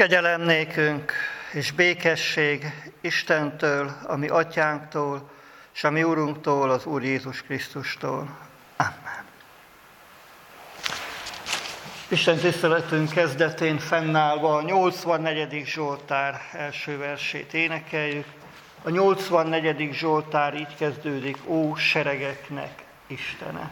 Kegyelem nékünk és békesség Istentől, a mi atyánktól, és a mi Urunktól, az Úr Jézus Krisztustól. Amen. Isten tiszteletünk kezdetén fennállva a 84. Zsoltár első versét énekeljük. A 84. Zsoltár így kezdődik: Ó, seregeknek Istene!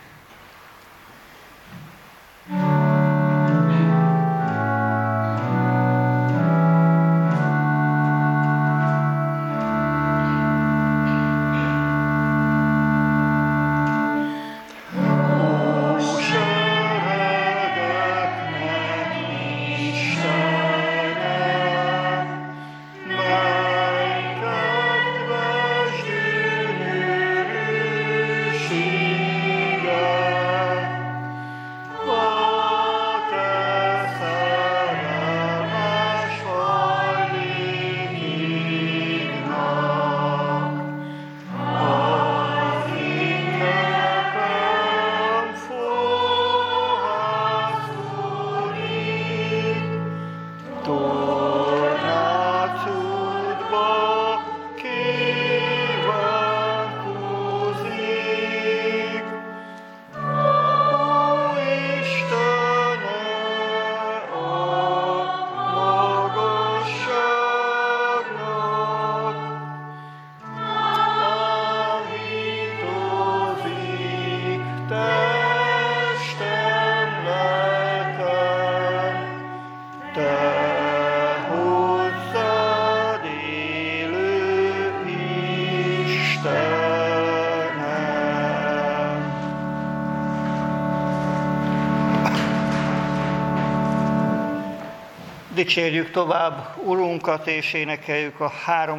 Dicsérjük tovább Urunkat, és énekeljük a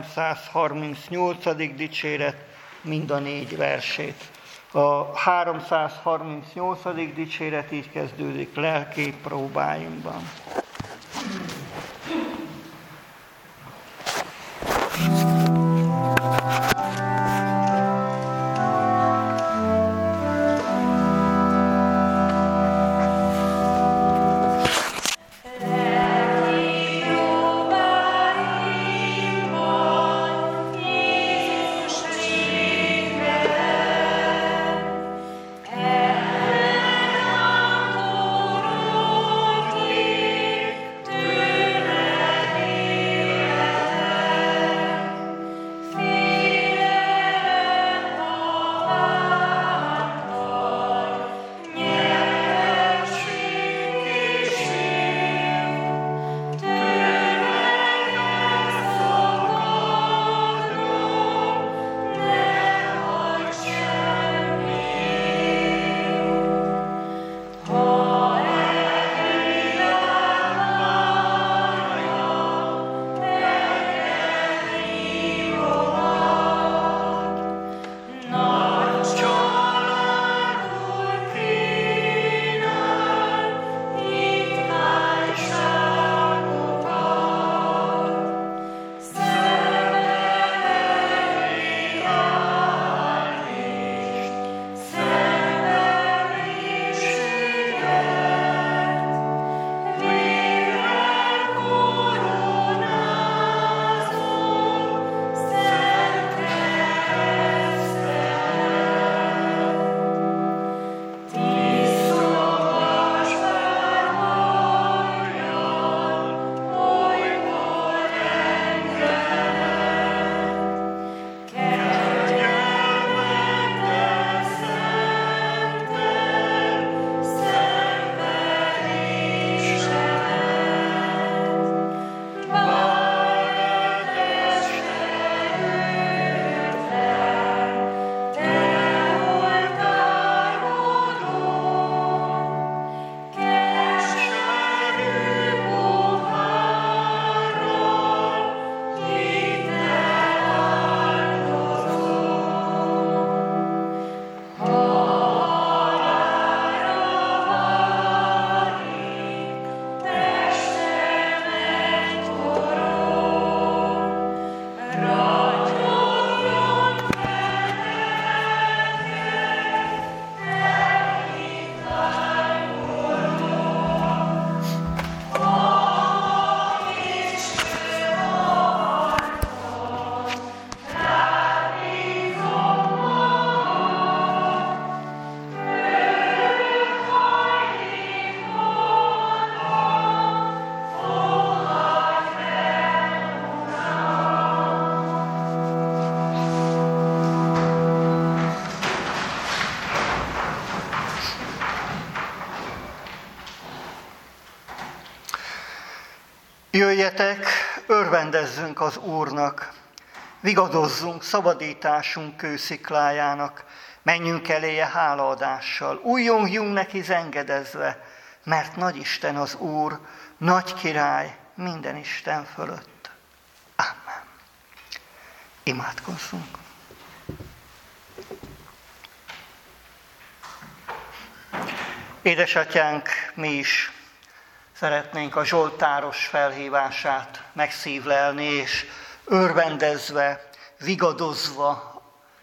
338. dicséret mind a 4 versét. A 338. dicséret így kezdődik: lelki próbáinkban. Yeah. Jöjjetek, örvendezzünk az Úrnak, vigadozzunk szabadításunk kősziklájának, menjünk eléje hálaadással, újjongjunk neki zengedezve, mert nagy Isten az Úr, nagy király minden Isten fölött. Amen. Imádkozzunk. Édesatyánk, mi is szeretnénk a zsoltáros felhívását megszívlelni, és örvendezve, vigadozva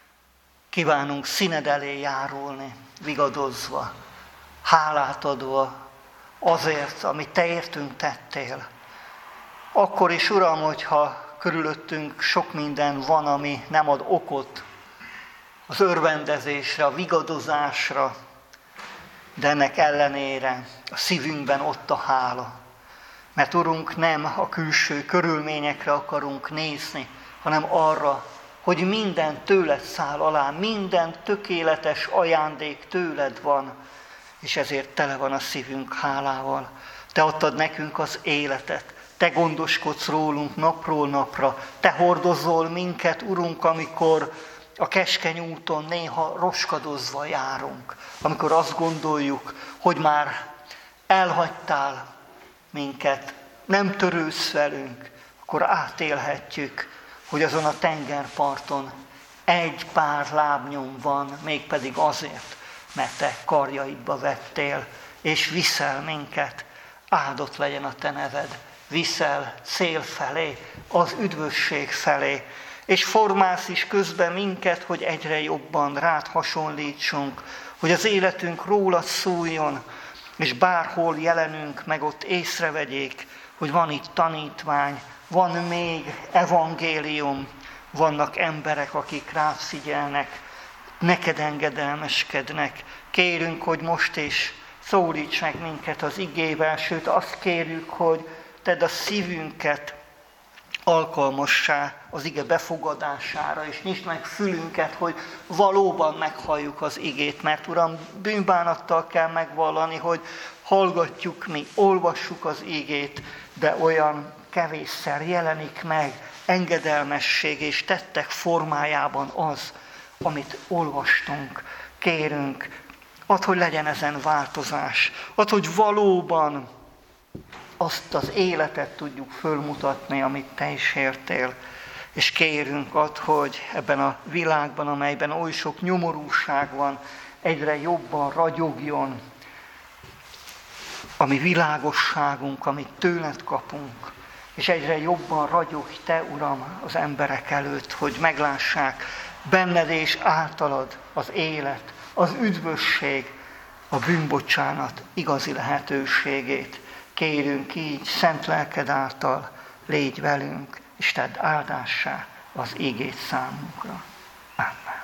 kívánunk színed elé járulni, vigadozva, hálát adva azért, amit te értünk tettél. Akkor is, Uram, hogyha körülöttünk sok minden van, ami nem ad okot az örvendezésre, a vigadozásra, de ennek ellenére a szívünkben ott a hála. Mert Urunk, nem a külső körülményekre akarunk nézni, hanem arra, hogy minden tőled száll alá, minden tökéletes ajándék tőled van, és ezért tele van a szívünk hálával. Te adtad nekünk az életet, te gondoskodsz rólunk napról napra, te hordozol minket, Urunk, amikor a keskeny úton néha roskadozva járunk, amikor azt gondoljuk, hogy már elhagytál minket, nem törődsz velünk, akkor átélhetjük, hogy azon a tengerparton egy pár lábnyom van, mégpedig azért, mert te karjaidba vettél, és viszel minket. Áldott legyen a te neved, viszel cél felé, az üdvösség felé, és formálsz is közben minket, hogy egyre jobban rád hasonlítsunk, hogy az életünk rólad szóljon, és bárhol jelenünk meg, ott észrevegyék, hogy van itt tanítvány, van még evangélium, vannak emberek, akik rád figyelnek, neked engedelmeskednek. Kérünk, hogy most is szólíts meg minket az igével, sőt azt kérjük, hogy tedd a szívünket alkalmassá az ige befogadására, és nyisd meg fülünket, hogy valóban meghalljuk az igét, mert Uram, bűnbánattal kell megvallani, hogy hallgatjuk mi, olvassuk az igét, de olyan kevésszer jelenik meg engedelmesség és tettek formájában az, amit olvastunk, kérünk. Add, hogy legyen ezen változás. Add, hogy valóban azt az életet tudjuk fölmutatni, amit te is értél. És kérünk add, hogy ebben a világban, amelyben oly sok nyomorúság van, egyre jobban ragyogjon a mi világosságunk, amit tőled kapunk, és egyre jobban ragyogj te, Uram, az emberek előtt, hogy meglássák benned és általad az élet, az üdvösség, a bűnbocsánat igazi lehetőségét. Kérünk így, szent lelked által légy velünk, és tedd áldássá az igét számunkra. Amen.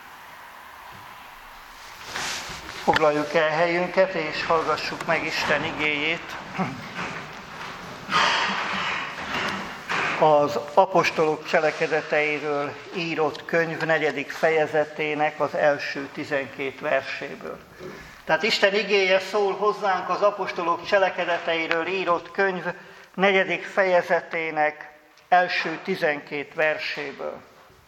Foglaljuk el helyünket, és hallgassuk meg Isten igéjét. Az apostolok cselekedeteiről írott könyv 4. fejezetének az első 12 verséből. Tehát Isten igéje szól hozzánk az apostolok cselekedeteiről írott könyv 4. fejezetének első 12 verséből.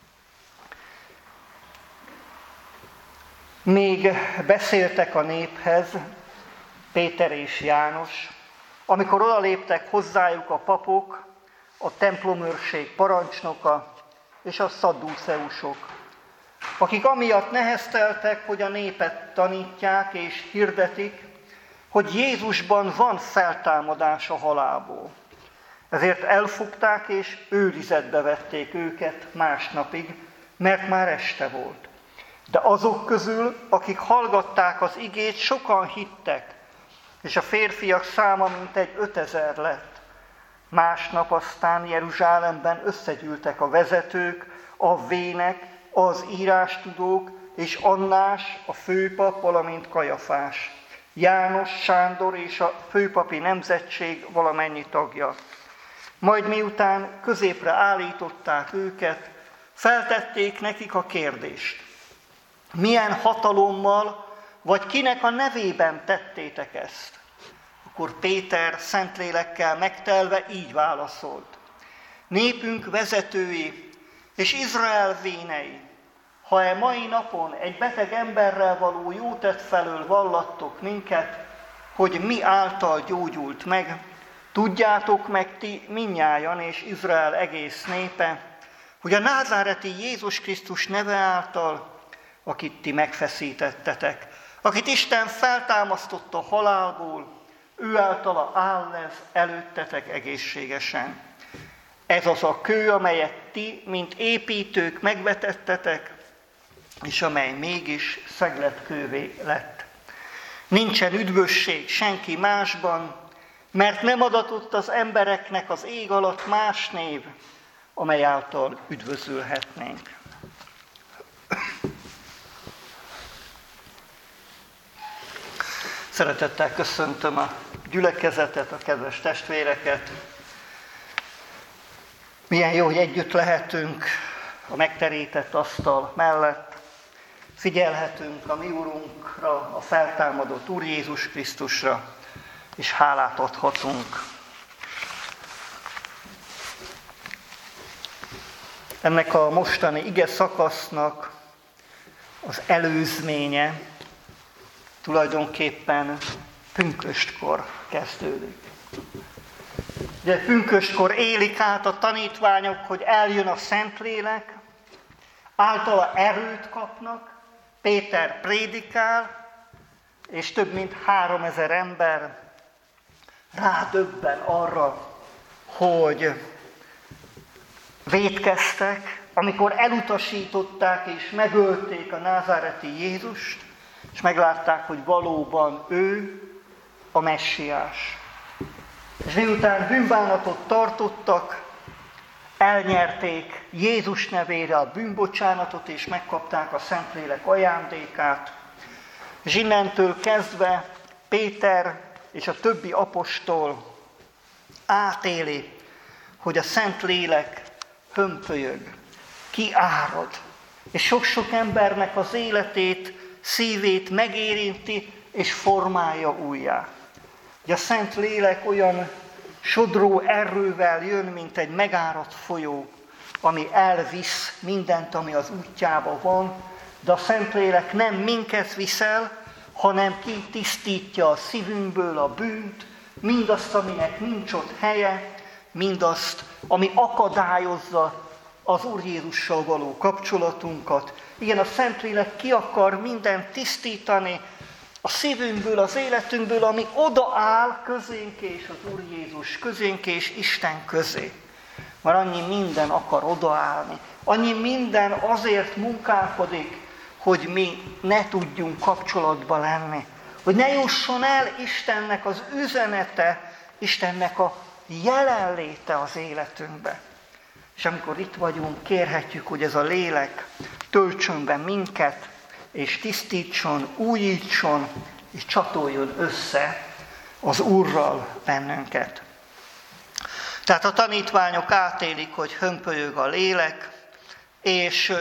Még beszéltek a néphez Péter és János, amikor odaléptek hozzájuk a papok, a templomőrség parancsnoka és a szadduceusok, akik amiatt nehezteltek, hogy a népet tanítják és hirdetik, hogy Jézusban van feltámadás a halálból. Ezért elfogták és őrizetbe vették őket másnapig, mert már este volt. De azok közül, akik hallgatták az igét, sokan hittek, és a férfiak száma mintegy 5000 lett. Másnap aztán Jeruzsálemben összegyűltek a vezetők, a vének, az írástudók és Annás, a főpap, valamint Kajafás, János, Sándor és a főpapi nemzetség valamennyi tagja. Majd miután középre állították őket, feltették nekik a kérdést: milyen hatalommal, vagy kinek a nevében tettétek ezt? Akkor Péter Szentlélekkel megtelve így válaszolt. Népünk vezetői és Izrael vénei, ha e mai napon egy beteg emberrel való jótett felől vallattok minket, hogy mi által gyógyult meg, tudjátok meg ti mindnyájan és Izrael egész népe, hogy a názáreti Jézus Krisztus neve által, akit ti megfeszítettetek, akit Isten feltámasztott a halálból, ő általa áll ez előttetek egészségesen. Ez az a kő, amelyet ti, mint építők megvetettetek, és amely mégis szegletkővé lett. Nincsen üdvösség senki másban, mert nem adatott az embereknek az ég alatt más név, amely által üdvözülhetnénk. Szeretettel köszöntöm a gyülekezetet, a kedves testvéreket. Milyen jó, hogy együtt lehetünk a megterített asztal mellett. Figyelhetünk a mi Urunkra, a feltámadott Úr Jézus Krisztusra, és hálát adhatunk. Ennek a mostani ige szakasznak az előzménye tulajdonképpen pünköstkor kezdődik. Ugye pünköstkor élik át a tanítványok, hogy eljön a Szentlélek, általa erőt kapnak, Péter prédikál, és több mint 3000 ember rádöbben arra, hogy vétkeztek, amikor elutasították és megölték a názáreti Jézust, és meglátták, hogy valóban ő a messiás. És miután bűnbánatot tartottak, elnyerték Jézus nevére a bűnbocsánatot, és megkapták a Szentlélek ajándékát. És innentől kezdve Péter és a többi apostol átéli, hogy a Szentlélek hömpölyög, kiárad, és sok-sok embernek az életét, szívét megérinti, és formálja újjá. Hogy a Szentlélek olyan sodró erővel jön, mint egy megáradt folyó, ami elvisz mindent, ami az útjában van, de a Szentlélek nem minket viszel, hanem kitisztítja a szívünkből a bűnt, mindazt, aminek nincs ott helye, mindazt, ami akadályozza az Úr Jézussal való kapcsolatunkat. Igen, a Szentlélek ki akar mindent tisztítani a szívünkből, az életünkből, ami odaáll közénk és az Úr Jézus közénk és Isten közé. Mert annyi minden akar odaállni, annyi minden azért munkálkodik, hogy mi ne tudjunk kapcsolatba lenni. Hogy ne jusson el Istennek az üzenete, Istennek a jelenléte az életünkbe. És amikor itt vagyunk, kérhetjük, hogy ez a lélek töltsön be minket, és tisztítson, újítson, és csatoljon össze az Úrral bennünket. Tehát a tanítványok átélik, hogy hömpölyög a lélek, és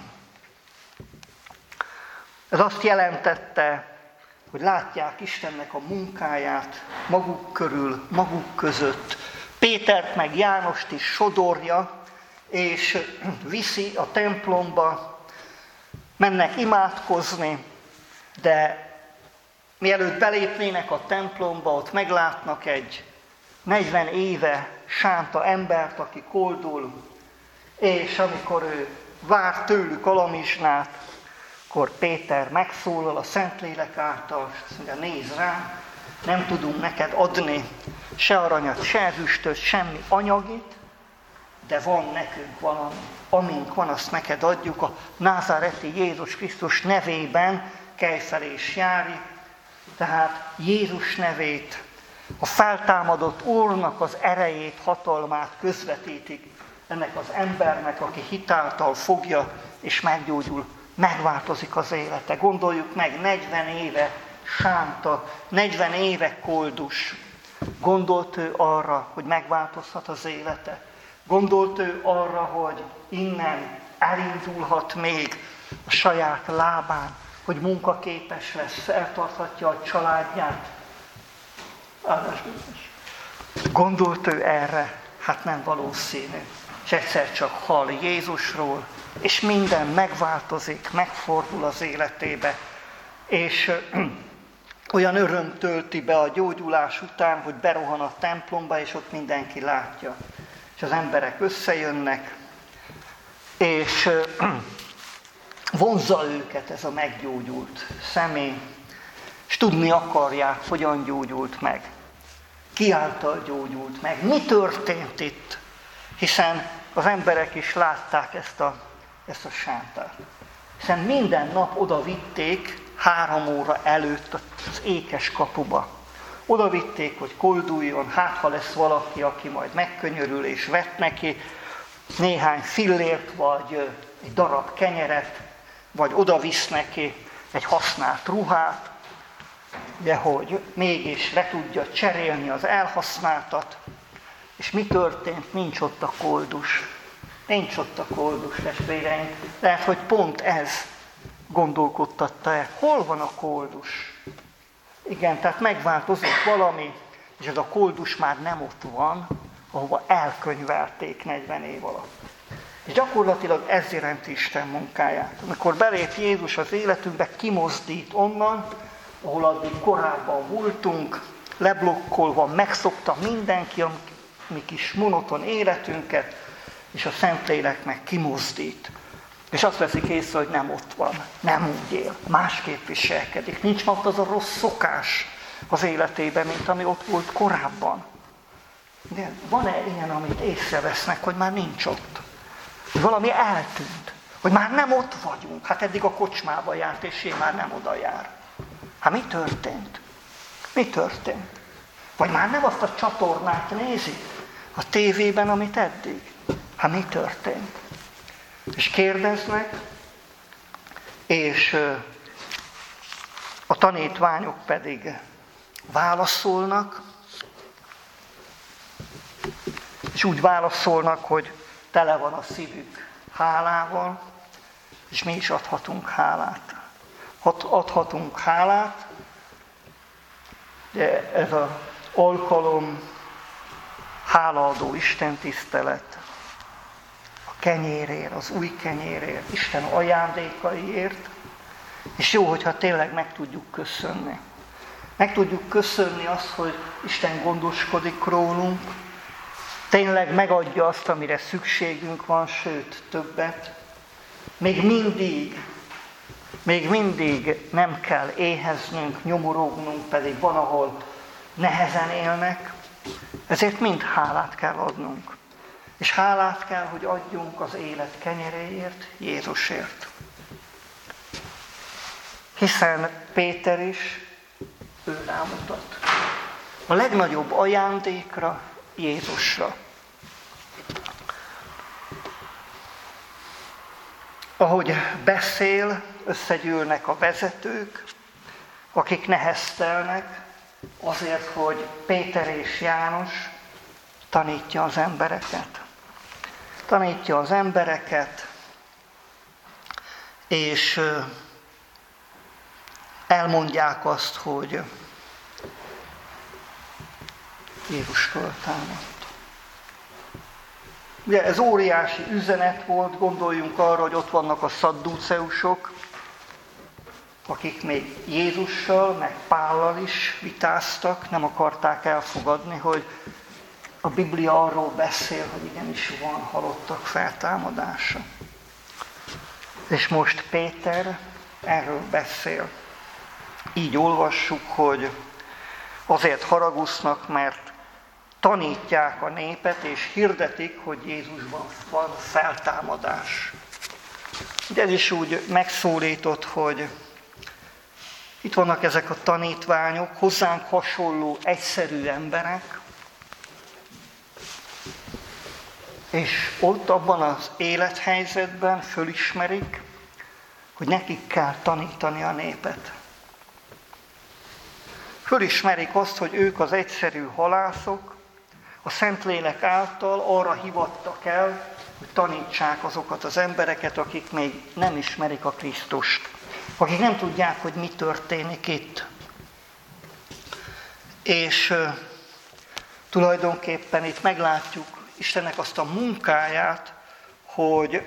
ez azt jelentette, hogy látják Istennek a munkáját maguk körül, maguk között. Pétert meg Jánost is sodorja, és viszi a templomba, mennek imádkozni, de mielőtt belépnének a templomba, ott meglátnak egy 40 éve sánta embert, aki koldul, és amikor ő vár tőlük alamizsnát, akkor Péter megszólal a Szentlélek által, és azt mondja, nézd rám, nem tudunk neked adni se aranyat, se ezüstöt, semmi anyagit, de van nekünk valami. Amink van, azt neked adjuk, a názáreti Jézus Krisztus nevében kelj fel és járj. Tehát Jézus nevét, a feltámadott Úrnak az erejét, hatalmát közvetítik ennek az embernek, aki hitáltal fogja és meggyógyul, megváltozik az élete. Gondoljuk meg, 40 éve sánta, 40 éve koldus. Gondolt ő arra, hogy megváltozhat az élete? Gondolt ő arra, hogy innen elindulhat még a saját lábán, hogy munkaképes lesz, eltarthatja a családját? Gondolt ő erre? Hát nem valószínű. És egyszer csak hall Jézusról, és minden megváltozik, megfordul az életébe. És olyan öröm tölti be a gyógyulás után, hogy berohan a templomba, és ott mindenki látja. És az emberek összejönnek, és vonzza őket ez a meggyógyult személy, és tudni akarják, hogyan gyógyult meg. Ki által gyógyult meg? Mi történt itt? Hiszen az emberek is látták ezt a sántát. Hiszen minden nap oda vitték 3 óra előtt az ékes kapuba. Oda vitték, hogy kolduljon, hát ha lesz valaki, aki majd megkönyörül és vet neki néhány fillért, vagy egy darab kenyeret, vagy oda visz neki egy használt ruhát, de hogy mégis le tudja cserélni az elhasználtat. És mi történt? Nincs ott a koldus. Nincs ott a koldus, testvéreink. Lehet, hogy pont ez gondolkodtatta el. Hol van a koldus? Igen, tehát megváltozott valami, és ez a koldus már nem ott van, ahova elkönyvelték 40 év alatt. És gyakorlatilag ez jelenti Isten munkáját. Amikor belép Jézus az életünkbe, kimozdít onnan, ahol addig korábban voltunk, leblokkolva, megszokta mindenki a mi kis monoton életünket, és a Szentlélek meg kimozdít. És azt veszik észre, hogy nem ott van, nem úgy él, másképp viselkedik. Nincs már ott az a rossz szokás az életében, mint ami ott volt korábban. De van-e ilyen, amit észrevesznek, hogy már nincs ott? Hogy valami eltűnt, hogy már nem ott vagyunk. Hát eddig a kocsmába járt, és én már nem oda jár. Hát mi történt? Mi történt? Vagy már nem azt a csatornát nézi a tévében, amit eddig? Hát mi történt? És kérdeznek, és a tanítványok pedig válaszolnak, és úgy válaszolnak, hogy tele van a szívük hálával, és mi is adhatunk hálát. Adhatunk hálát, de ez az alkalom hálaadó istentisztelet, a kenyérért, az új kenyérért, Isten ajándékaiért, és jó, hogyha tényleg meg tudjuk köszönni. Meg tudjuk köszönni azt, hogy Isten gondoskodik rólunk, tényleg megadja azt, amire szükségünk van, sőt, többet. Még mindig nem kell éheznünk, nyomorognunk, pedig van, ahol nehezen élnek, ezért mind hálát kell adnunk. És hálát kell, hogy adjunk az élet kenyeréért, Jézusért. Hiszen Péter is, ő rámutat. A legnagyobb ajándékra, Jézusra. Ahogy beszél, összegyűlnek a vezetők, akik neheztelnek, azért, hogy Péter és János tanítja az embereket. Tanítja az embereket, és elmondják azt, hogy Jézus föltámadt. Ugye ez óriási üzenet volt, gondoljunk arra, hogy ott vannak a szadduceusok, akik még Jézussal, meg Pállal is vitáztak, nem akarták elfogadni, hogy a Biblia arról beszél, hogy igenis van halottak feltámadása. És most Péter erről beszél. Így olvassuk, hogy azért haragusznak, mert tanítják a népet, és hirdetik, hogy Jézusban van feltámadás. De ez is úgy megszólított, hogy itt vannak ezek a tanítványok, hozzánk hasonló egyszerű emberek, és ott abban az élethelyzetben fölismerik, hogy nekik kell tanítani a népet. Fölismerik azt, hogy ők az egyszerű halászok, a Szentlélek által arra hivattak el, hogy tanítsák azokat az embereket, akik még nem ismerik a Krisztust, akik nem tudják, hogy mi történik itt. És tulajdonképpen itt meglátjuk Istennek azt a munkáját, hogy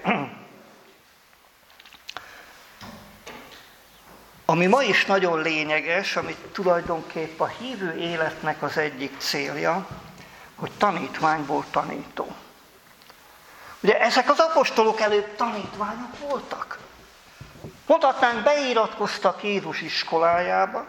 ami ma is nagyon lényeges, amit tulajdonképp a hívő életnek az egyik célja, hogy tanítványból tanító. Ugye ezek az apostolok előtt tanítványok voltak. Mondhatnánk, beiratkoztak Jézus iskolájába,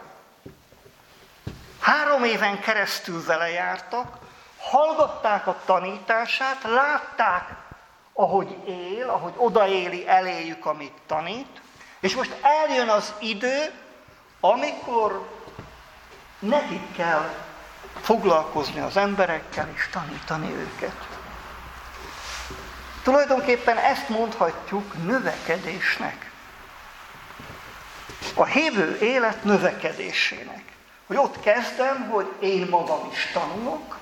3 éven keresztül vele jártak, hallgatták a tanítását, látták, ahogy él, ahogy odaéli eléjük, amit tanít, és most eljön az idő, amikor nekik kell foglalkozni az emberekkel és tanítani őket. Tulajdonképpen ezt mondhatjuk növekedésnek. A hívő élet növekedésének. Hogy ott kezdem, hogy én magam is tanulok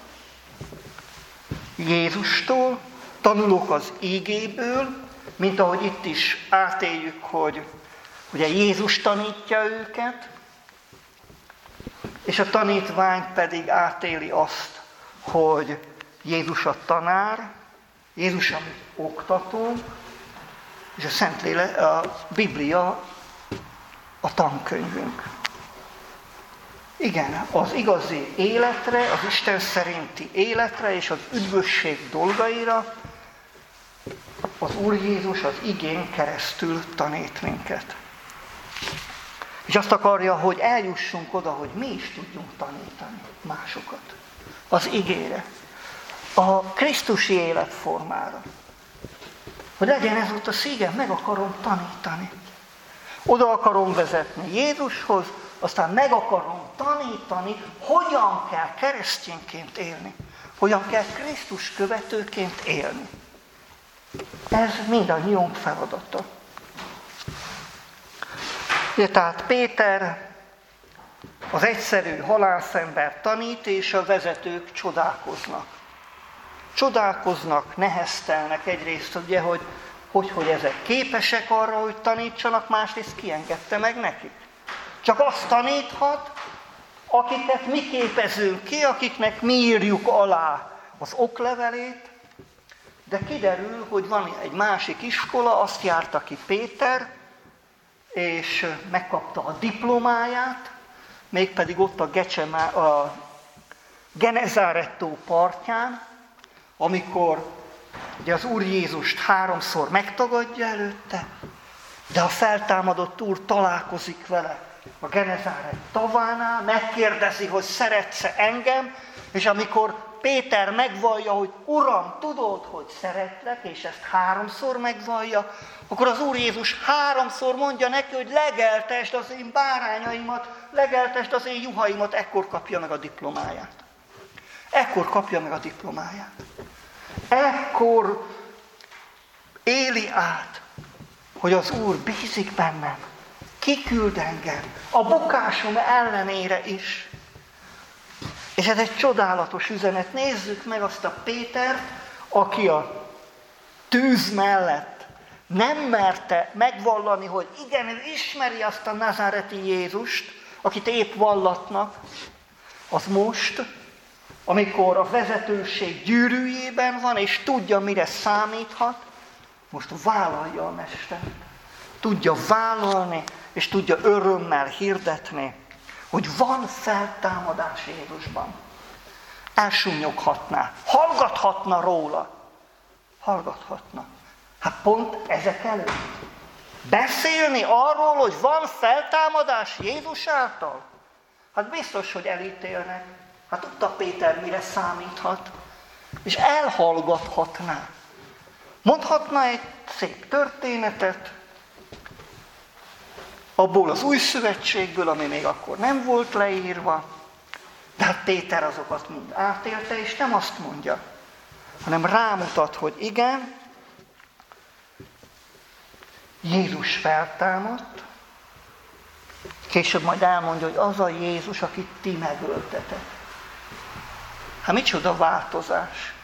Jézustól, tanulok az ígéből, mint ahogy itt is átéljük, hogy ugye Jézus tanítja őket, és a tanítvány pedig átéli azt, hogy Jézus a tanár, Jézus a oktató, és a Szentlélek, a Biblia a tankönyvünk. Igen, az igazi életre, az Isten szerinti életre és az üdvösség dolgaira az Úr Jézus az igén keresztül tanít minket. És azt akarja, hogy eljussunk oda, hogy mi is tudjunk tanítani másokat. Az igére. A krisztusi életformára. Hogy legyen ez ott a szívem, meg akarom tanítani. Oda akarom vezetni Jézushoz, aztán meg akarom tanítani, hogyan kell keresztényként élni. Hogyan kell Krisztus követőként élni. Ez mindannyiunk feladata. Ugye, tehát Péter az egyszerű halászember tanít, és a vezetők csodálkoznak. Csodálkoznak, neheztelnek egyrészt, ugye, hogy ezek képesek arra, hogy tanítsanak, másrészt ki engedte meg nekik. Csak azt taníthat, akiket mi képezünk ki, akiknek mi írjuk alá az oklevelét, de kiderül, hogy van egy másik iskola, azt járta ki Péter, és megkapta a diplomáját, mégpedig ott a Genezáret-tó partján, amikor ugye az Úr Jézust 3-szor megtagadja előtte, de a feltámadott Úr találkozik vele a Genezáret tavánál, megkérdezi, hogy szeretsz-e engem, és amikor Péter megvallja, hogy Uram, tudod, hogy szeretlek, és ezt 3-szor megvallja, akkor az Úr Jézus 3-szor mondja neki, hogy legeltesd az én bárányaimat, legeltesd az én juhaimat, ekkor kapja meg a diplomáját. Ekkor kapja meg a diplomáját. Ekkor éli át, hogy az Úr bízik bennem, kiküld engem, a bukásom ellenére is. És ez egy csodálatos üzenet. Nézzük meg azt a Pétert, aki a tűz mellett nem merte megvallani, hogy igen, ő ismeri azt a nazáreti Jézust, akit épp vallatnak, az most, amikor a vezetőség gyűrűjében van, és tudja, mire számíthat, most vállalja a Mestert. Tudja vállalni, és tudja örömmel hirdetni, hogy van feltámadás Jézusban. Elsúnyoghatná, hallgathatna róla. Hallgathatna. Hát pont ezek előtt. Beszélni arról, hogy van feltámadás Jézus által? Hát biztos, hogy elítélnek. Hát tudta Péter, mire számíthat. És elhallgathatná. Mondhatna egy szép történetet, abból az új szövetségből, ami még akkor nem volt leírva, de hát Péter azokat mind átélte, és nem azt mondja, hanem rámutat, hogy igen, Jézus feltámadt, később majd elmondja, hogy az a Jézus, akit ti megöltetek. Hát micsoda változás!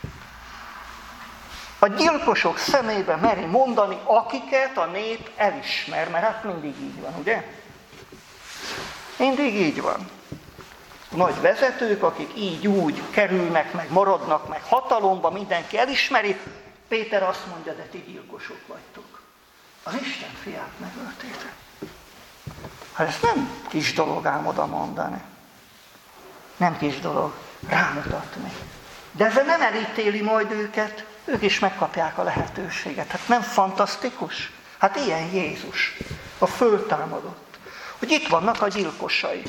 A gyilkosok szemébe meri mondani, akiket a nép elismer, mert hát mindig így van, ugye? Mindig így van. nagy vezetők, akik így úgy kerülnek, meg maradnak, meg hatalomba, mindenki elismeri. Péter azt mondja, de ti gyilkosok vagytok. Az Isten fiát megöltétek. Hát ez nem kis dolog ám oda mondani. Nem kis dolog rámutatni. De ezzel nem elítéli majd őket, ők is megkapják a lehetőséget. Hát nem fantasztikus? Hát ilyen Jézus, a föltámadott, hogy itt vannak a gyilkosai.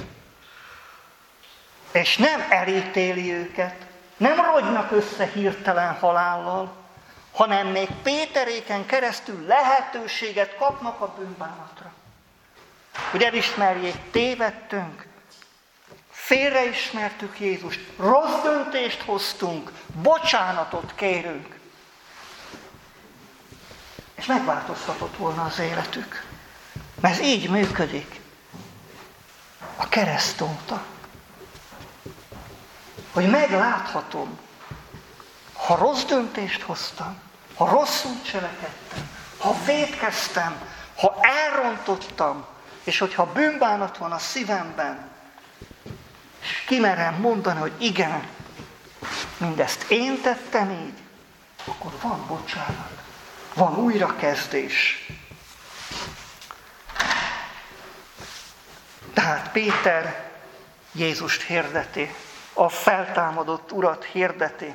És nem elítéli őket, nem rogynak össze hirtelen halállal, hanem még Péteréken keresztül lehetőséget kapnak a bűnbánatra. Hogy elismerjék, tévedtünk, félreismertük Jézust, rossz döntést hoztunk, bocsánatot kérünk. És megváltoztatott volna az életük. Mert ez így működik a kereszt óta. Hogy megláthatom, ha rossz döntést hoztam, ha rosszul cselekedtem, ha vétkeztem, ha elrontottam, és hogyha bűnbánat van a szívemben, és kimerem mondani, hogy igen, mindezt én tettem így, akkor van bocsánat, van újrakezdés. Tehát Péter Jézust hirdeti, a feltámadott Urat hirdeti,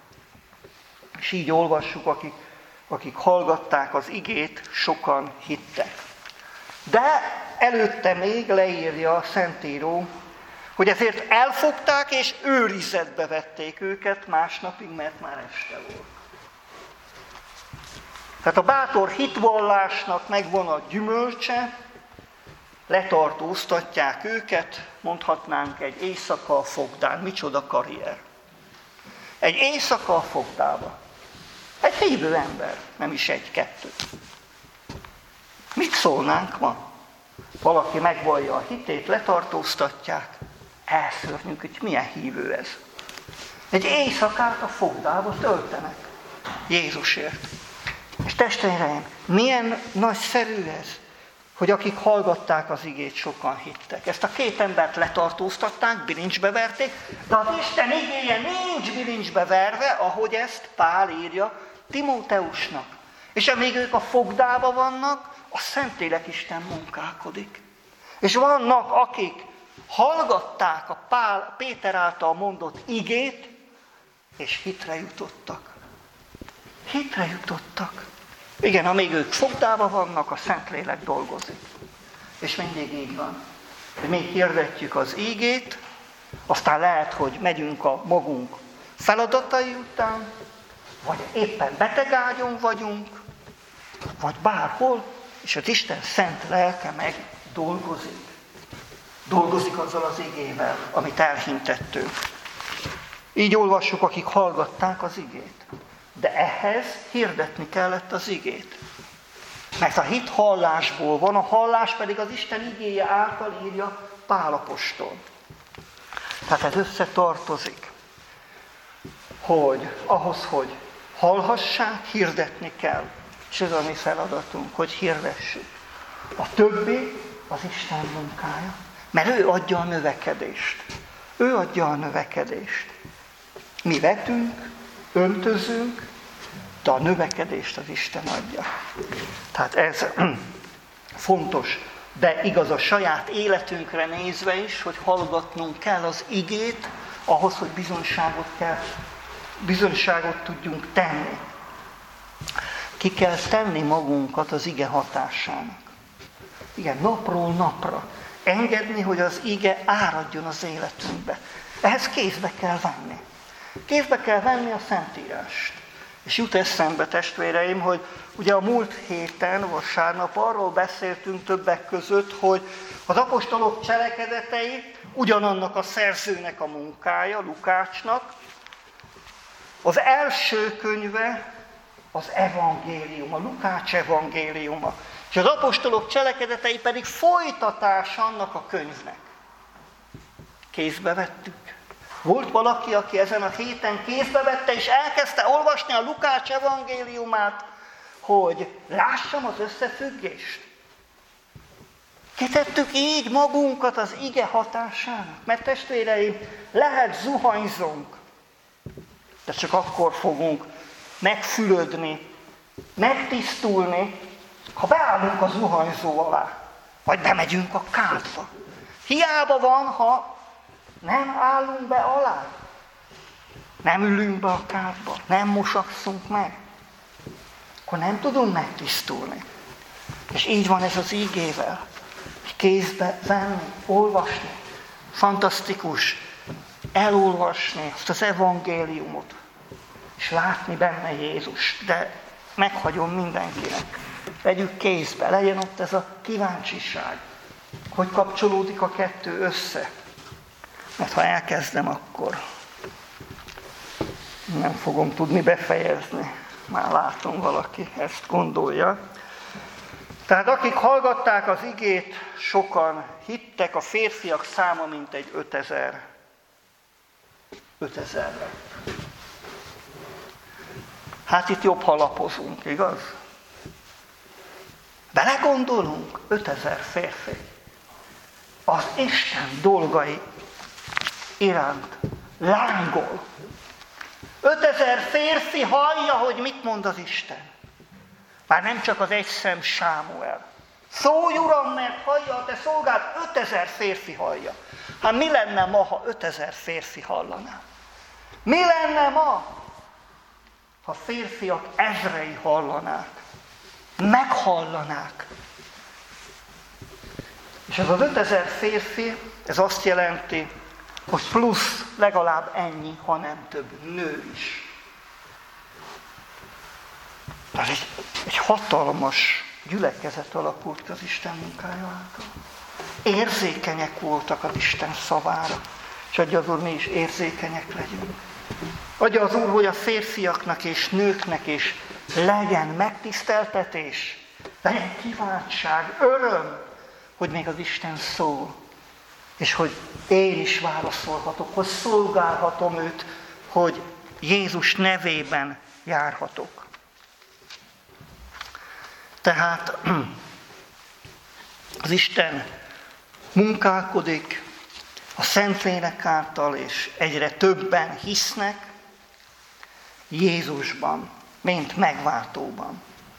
és így olvassuk, akik hallgatták az igét, sokan hittek. De előtte még leírja a Szentíró, hogy ezért elfogták és őrizetbe vették őket másnapig, mert már este volt. Tehát a bátor hitvallásnak megvan a gyümölcse, letartóztatják őket, mondhatnánk egy éjszaka a fogdán. Micsoda karrier. Egy éjszaka a fogdába. Egy hívő ember, nem is egy-kettő. Mit szólnánk ma? Valaki megvallja a hitét, letartóztatják, elszörnyük, hogy milyen hívő ez. Egy éjszakát a fogdába töltenek Jézusért. És testvéreim, milyen nagyszerű ez, hogy akik hallgatták az igét, sokan hittek. Ezt a két embert letartóztatták, bilincsbe verték, de az Isten igéje nincs bilincsbe verve, ahogy ezt Pál írja Timóteusnak. És amíg ők a fogdába vannak, a Szentlélek Isten munkálkodik. És vannak, akik hallgatták a Péter által mondott igét, és hitre jutottak. Hitre jutottak. Igen, amíg ők fogdába vannak, a Szentlélek dolgozik. És mindig így van. Hogy még hirdetjük az igét, aztán lehet, hogy megyünk a magunk feladatai után, vagy éppen betegágyon vagyunk, vagy bárhol, és az Isten szent lelke meg dolgozik. Dolgozik azzal az igével, amit elhintettünk. Így olvassuk, akik hallgatták az igét. De ehhez hirdetni kellett az igét. Mert a hit hallásból van, a hallás pedig az Isten igéje által írja Pál apostol. Tehát ez összetartozik, hogy ahhoz, hogy hallhassák, hirdetni kell. És ez a mi feladatunk, hogy hirdessük. A többi az Isten munkája. Mert ő adja a növekedést. Ő adja a növekedést. Mi vetünk, öntözünk, de a növekedést az Isten adja. Tehát ez fontos, de igaz a saját életünkre nézve is, hogy hallgatnunk kell az igét, ahhoz, hogy bizonyságot tudjunk tenni. Ki kell tenni magunkat az ige hatásának. Igen, napról napra. Engedni, hogy az ige áradjon az életünkbe. Ehhez kézbe kell venni. Kézbe kell venni a Szentírást. És jut eszembe, testvéreim, hogy ugye a múlt héten, vasárnap arról beszéltünk többek között, hogy az apostolok cselekedetei ugyanannak a szerzőnek a munkája, Lukácsnak. Az első könyve az evangélium, a Lukács evangéliuma. És az apostolok cselekedetei pedig folytatás annak a könyvnek. Kézbe vettük. Volt valaki, aki ezen a héten kézbe vette, és elkezdte olvasni a Lukács evangéliumát, hogy lássam az összefüggést. Kitettük így magunkat az ige hatásának. Mert testvéreim, lehet zuhanyzunk, de csak akkor fogunk megfülödni, megtisztulni, ha beállunk a zuhanyzó alá, vagy bemegyünk a kádba. Hiába van, ha nem állunk be alá. Nem ülünk be a kádba, nem mosakszunk meg. Akkor nem tudunk megtisztulni. És így van ez az ígével. Kézbe venni, olvasni. Fantasztikus elolvasni azt az evangéliumot, és látni benne Jézust. De meghagyom mindenkinek. Vegyük kézbe, legyen ott ez a kíváncsiság. Hogy kapcsolódik a kettő össze? Mert ha elkezdem, akkor nem fogom tudni befejezni. Már látom, valaki ezt gondolja. Tehát akik hallgatták az igét, sokan hittek, a férfiak száma mintegy 5000. 5000 lett. Hát itt jobb, ha lapozunk, igaz? Belegondolunk, 5000 férfi. Az Isten dolgai iránt lángol. 5000 férfi hallja, hogy mit mond az Isten. Már nem csak az egyszem Sámuel. Szólj, Uram, mert hallja a te szolgád, 5000 férfi hallja. Hát mi lenne ma, ha 5000 férfi hallaná? Mi lenne ma, ha férfiak ezrei hallanák? Meghallanák. És ez az 5000 férfi, ez azt jelenti, hogy plusz legalább ennyi, ha nem több nő is. Tehát egy hatalmas gyülekezet alakult az Isten munkája által. Érzékenyek voltak az Isten szavára, és adja az Úr, mi is érzékenyek legyünk. Adja az Úr, hogy a férfiaknak és nőknek is legyen megtiszteltetés, legyen kívánság, öröm, hogy még az Isten szól, és hogy én is válaszolhatok, hogy szolgálhatom őt, hogy Jézus nevében járhatok. Tehát az Isten munkálkodik a Szentlélek által, és egyre többen hisznek Jézusban, mint megváltóban.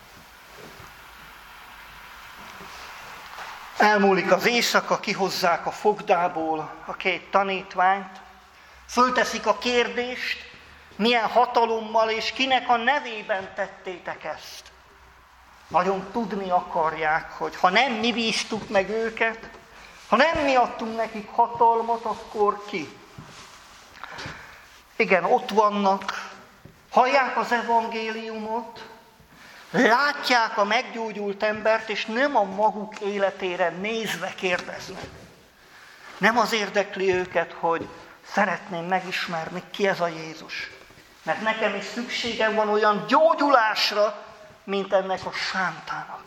Elmúlik az éjszaka, kihozzák a fogdából a két tanítványt, fölteszik a kérdést, milyen hatalommal és kinek a nevében tettétek ezt. Nagyon tudni akarják, hogy ha nem mi bíztuk meg őket, ha nem mi adtunk nekik hatalmat, akkor ki? Igen, ott vannak, hallják az evangéliumot, látják a meggyógyult embert, és nem a maguk életére nézve kérdeznek. Nem az érdekli őket, hogy szeretném megismerni, ki ez a Jézus. Mert nekem is szükségem van olyan gyógyulásra, mint ennek a sántának.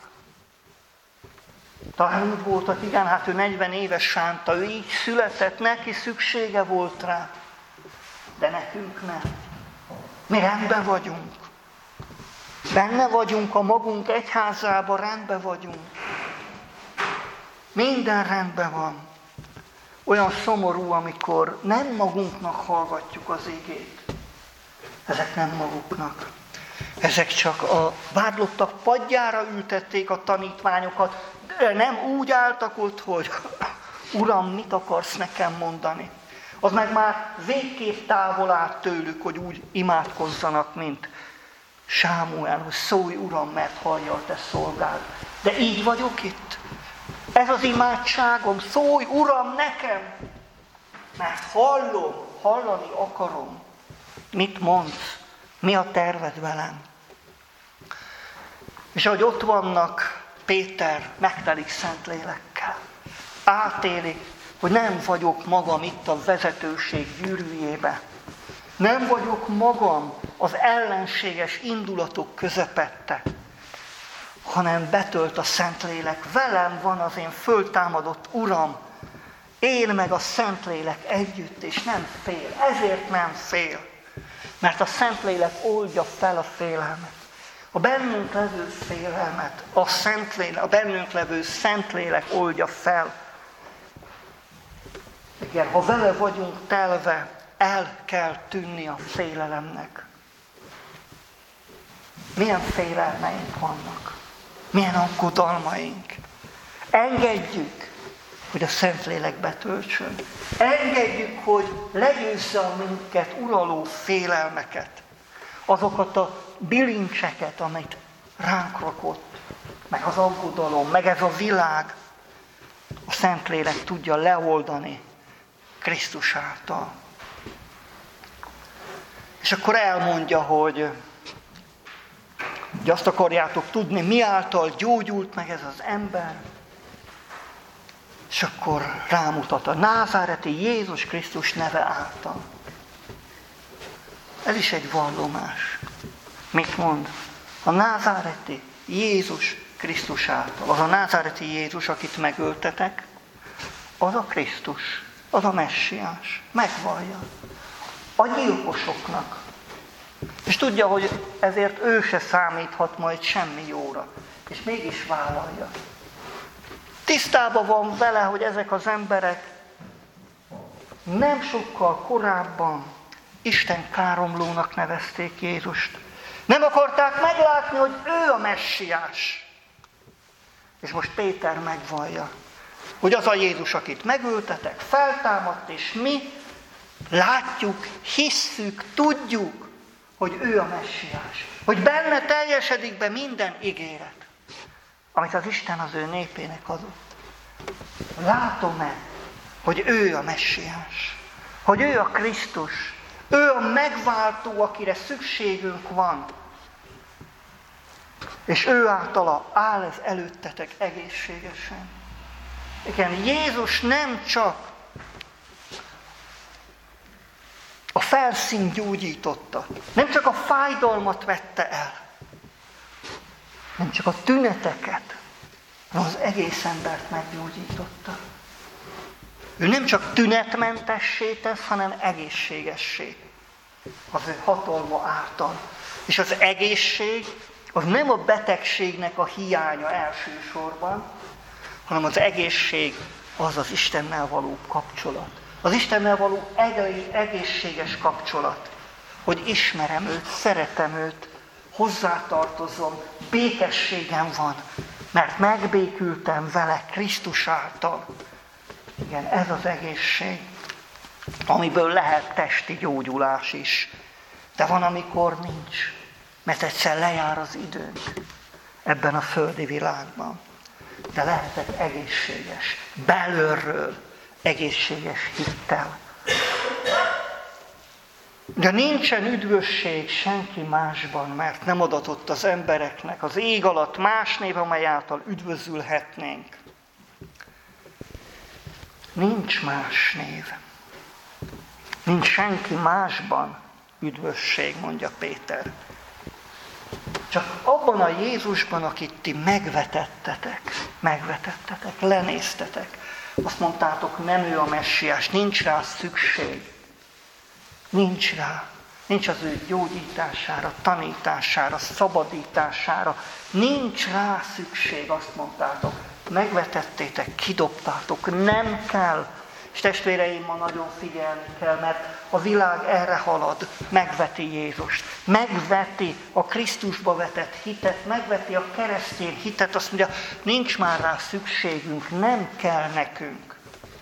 Talán úgy volt, hogy igen, hát ő 40 éves sánta, ő így született, neki szüksége volt rá. De nekünk nem. Mi rendben vagyunk. Benne vagyunk a magunk egyházában, rendben vagyunk. Minden rendben van. Olyan szomorú, amikor nem magunknak hallgatjuk az igét. Ezek nem maguknak. Ezek csak a vádlottak padjára ültették a tanítványokat, de nem úgy álltak ott, hogy Uram, mit akarsz nekem mondani? Az meg már végképp távol állt tőlük, hogy úgy imádkozzanak, mint Sámuel, hogy szólj, Uram, mert hallja a te szolgád. De így vagyok itt. Ez az imádságom, szólj, Uram, nekem, mert hallom, hallani akarom. Mit mondsz? Mi a terved velem? És ahogy ott vannak, Péter megtelik Szentlélekkel. Átélik, hogy nem vagyok magam itt a vezetőség gyűrűjébe. Nem vagyok magam az ellenséges indulatok közepette, hanem betölt a Szentlélek. Velem van az én föltámadott Uram. Én meg a Szentlélek együtt, és nem fél. Ezért nem fél. Mert a Szentlélek oldja fel a félelmet. A bennünk levő félelmet a bennünk levő Szentlélek oldja fel. Igen, ha vele vagyunk telve, el kell tűnni a félelemnek. Milyen félelmeink vannak? Milyen aggodalmaink? Engedjük, hogy a Szentlélek betöltsön. Engedjük, hogy legyőzze a minket uraló félelmeket. Azokat a bilincseket, amit ránk rakott, meg az aggodalom, meg ez a világ. A Szentlélek tudja leoldani Krisztus által. És akkor elmondja, hogy azt akarjátok tudni, mi által gyógyult meg ez az ember. És akkor rámutat a názáreti Jézus Krisztus neve által. Ez is egy vallomás. Mit mond? A názáreti Jézus Krisztus által. Az a názáreti Jézus, akit megöltetek, az a Krisztus, az a messiás. Megvallja. A gyilkosoknak. És tudja, hogy ezért ő se számíthat majd semmi jóra. És mégis vállalja. Tisztában van vele, hogy ezek az emberek nem sokkal korábban Isten káromlónak nevezték Jézust. Nem akarták meglátni, hogy ő a messiás. És most Péter megvallja, hogy az a Jézus, akit megöltetek, feltámadt, és mi látjuk, hisszük, tudjuk, hogy ő a messiás. Hogy benne teljesedik be minden ígéret, amit az Isten az ő népének adott. Látom-e, hogy ő a messiás, hogy ő a Krisztus, ő a megváltó, akire szükségünk van, és ő általa áll ez előttetek egészségesen. Igen, Jézus nem csak a felszín gyógyította, nem csak a fájdalmat vette el, nem csak a tüneteket, hanem az egész embert meggyógyította. Ő nem csak tünetmentessé tesz, hanem egészségessé az ő hatalma által. És az egészség az nem a betegségnek a hiánya elsősorban, hanem az egészség az az Istennel való kapcsolat. Az Istennel való egészséges kapcsolat, hogy ismerem őt, szeretem őt, hozzátartozom, békességem van, mert megbékültem vele Krisztus által. Igen, ez az egészség, amiből lehet testi gyógyulás is. De van, amikor nincs, mert egyszer lejár az időnk ebben a földi világban. De lehetek egészséges, belülről egészséges hittel. De nincsen üdvösség senki másban, mert nem adatott az embereknek az ég alatt más név, amely által üdvözülhetnénk. Nincs más név. Nincs senki másban üdvösség, mondja Péter. Csak abban a Jézusban, akit ti megvetettetek, lenéztetek. Azt mondtátok, nem ő a messiás, nincs rá szükség. Nincs rá. Nincs az ő gyógyítására, tanítására, szabadítására. Nincs rá szükség, azt mondtátok. Megvetettétek, kidobtátok, nem kell. És testvéreim, ma nagyon figyelni kell, mert a világ erre halad, megveti Jézust, megveti a Krisztusba vetett hitet, megveti a keresztény hitet, azt mondja, nincs már rá szükségünk, nem kell nekünk.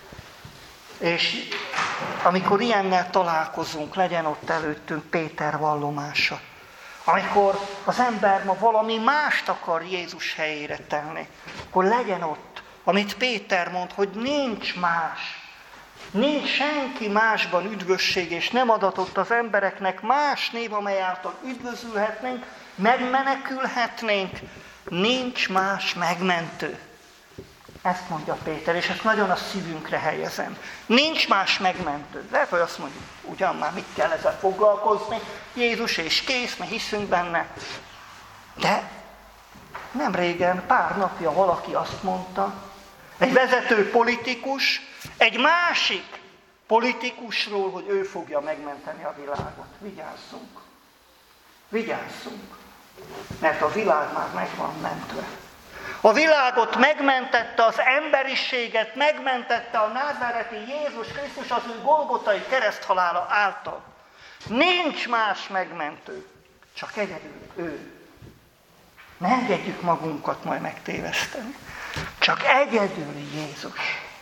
És amikor ilyennel találkozunk, legyen ott előttünk Péter vallomása. Amikor az ember ma valami mást akar Jézus helyére tenni, akkor legyen ott, amit Péter mond, hogy nincs más. Nincs senki másban üdvösség, és nem adatott az embereknek más név, amely által üdvözülhetnénk, megmenekülhetnénk. Nincs más megmentő. Ezt mondja Péter, és ezt nagyon a szívünkre helyezem. Nincs más megmentő. Lehet, hogy azt mondjuk, ugyan már mit kell ezzel foglalkozni, Jézus és kész, mi hiszünk benne. De nem régen, pár napja valaki azt mondta, egy vezető politikus, egy másik politikusról, hogy ő fogja megmenteni a világot. Vigyázzunk. Vigyázzunk. Mert a világ már meg van mentve. A világot megmentette, az emberiséget megmentette a názáreti Jézus Krisztus az ő golgotai kereszthalála által. Nincs más megmentő, csak egyedül ő. Ne engedjük magunkat majd megtéveszteni. Csak egyedül Jézus.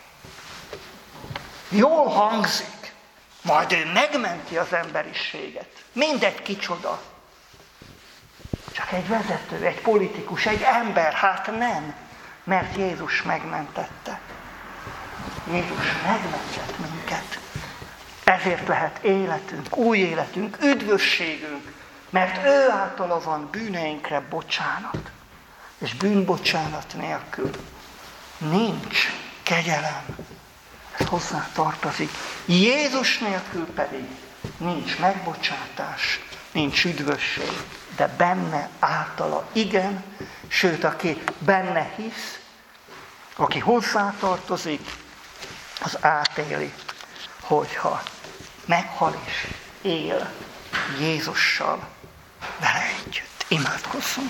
Jól hangzik, majd ő megmenti az emberiséget. Mindegy kicsoda. Csak egy vezető, egy politikus, egy ember, hát nem, mert Jézus megmentette. Jézus megmentett minket. Ezért lehet életünk, új életünk, üdvösségünk, mert ő általa van bűneinkre bocsánat. És bűnbocsánat nélkül nincs kegyelem. Ez hozzá tartozik. Jézus nélkül pedig nincs megbocsátás, nincs üdvösség. De benne általa igen, sőt, aki benne hisz, aki hozzátartozik, az átéli, hogyha meghal is él Jézussal vele együtt. Imádkozzunk!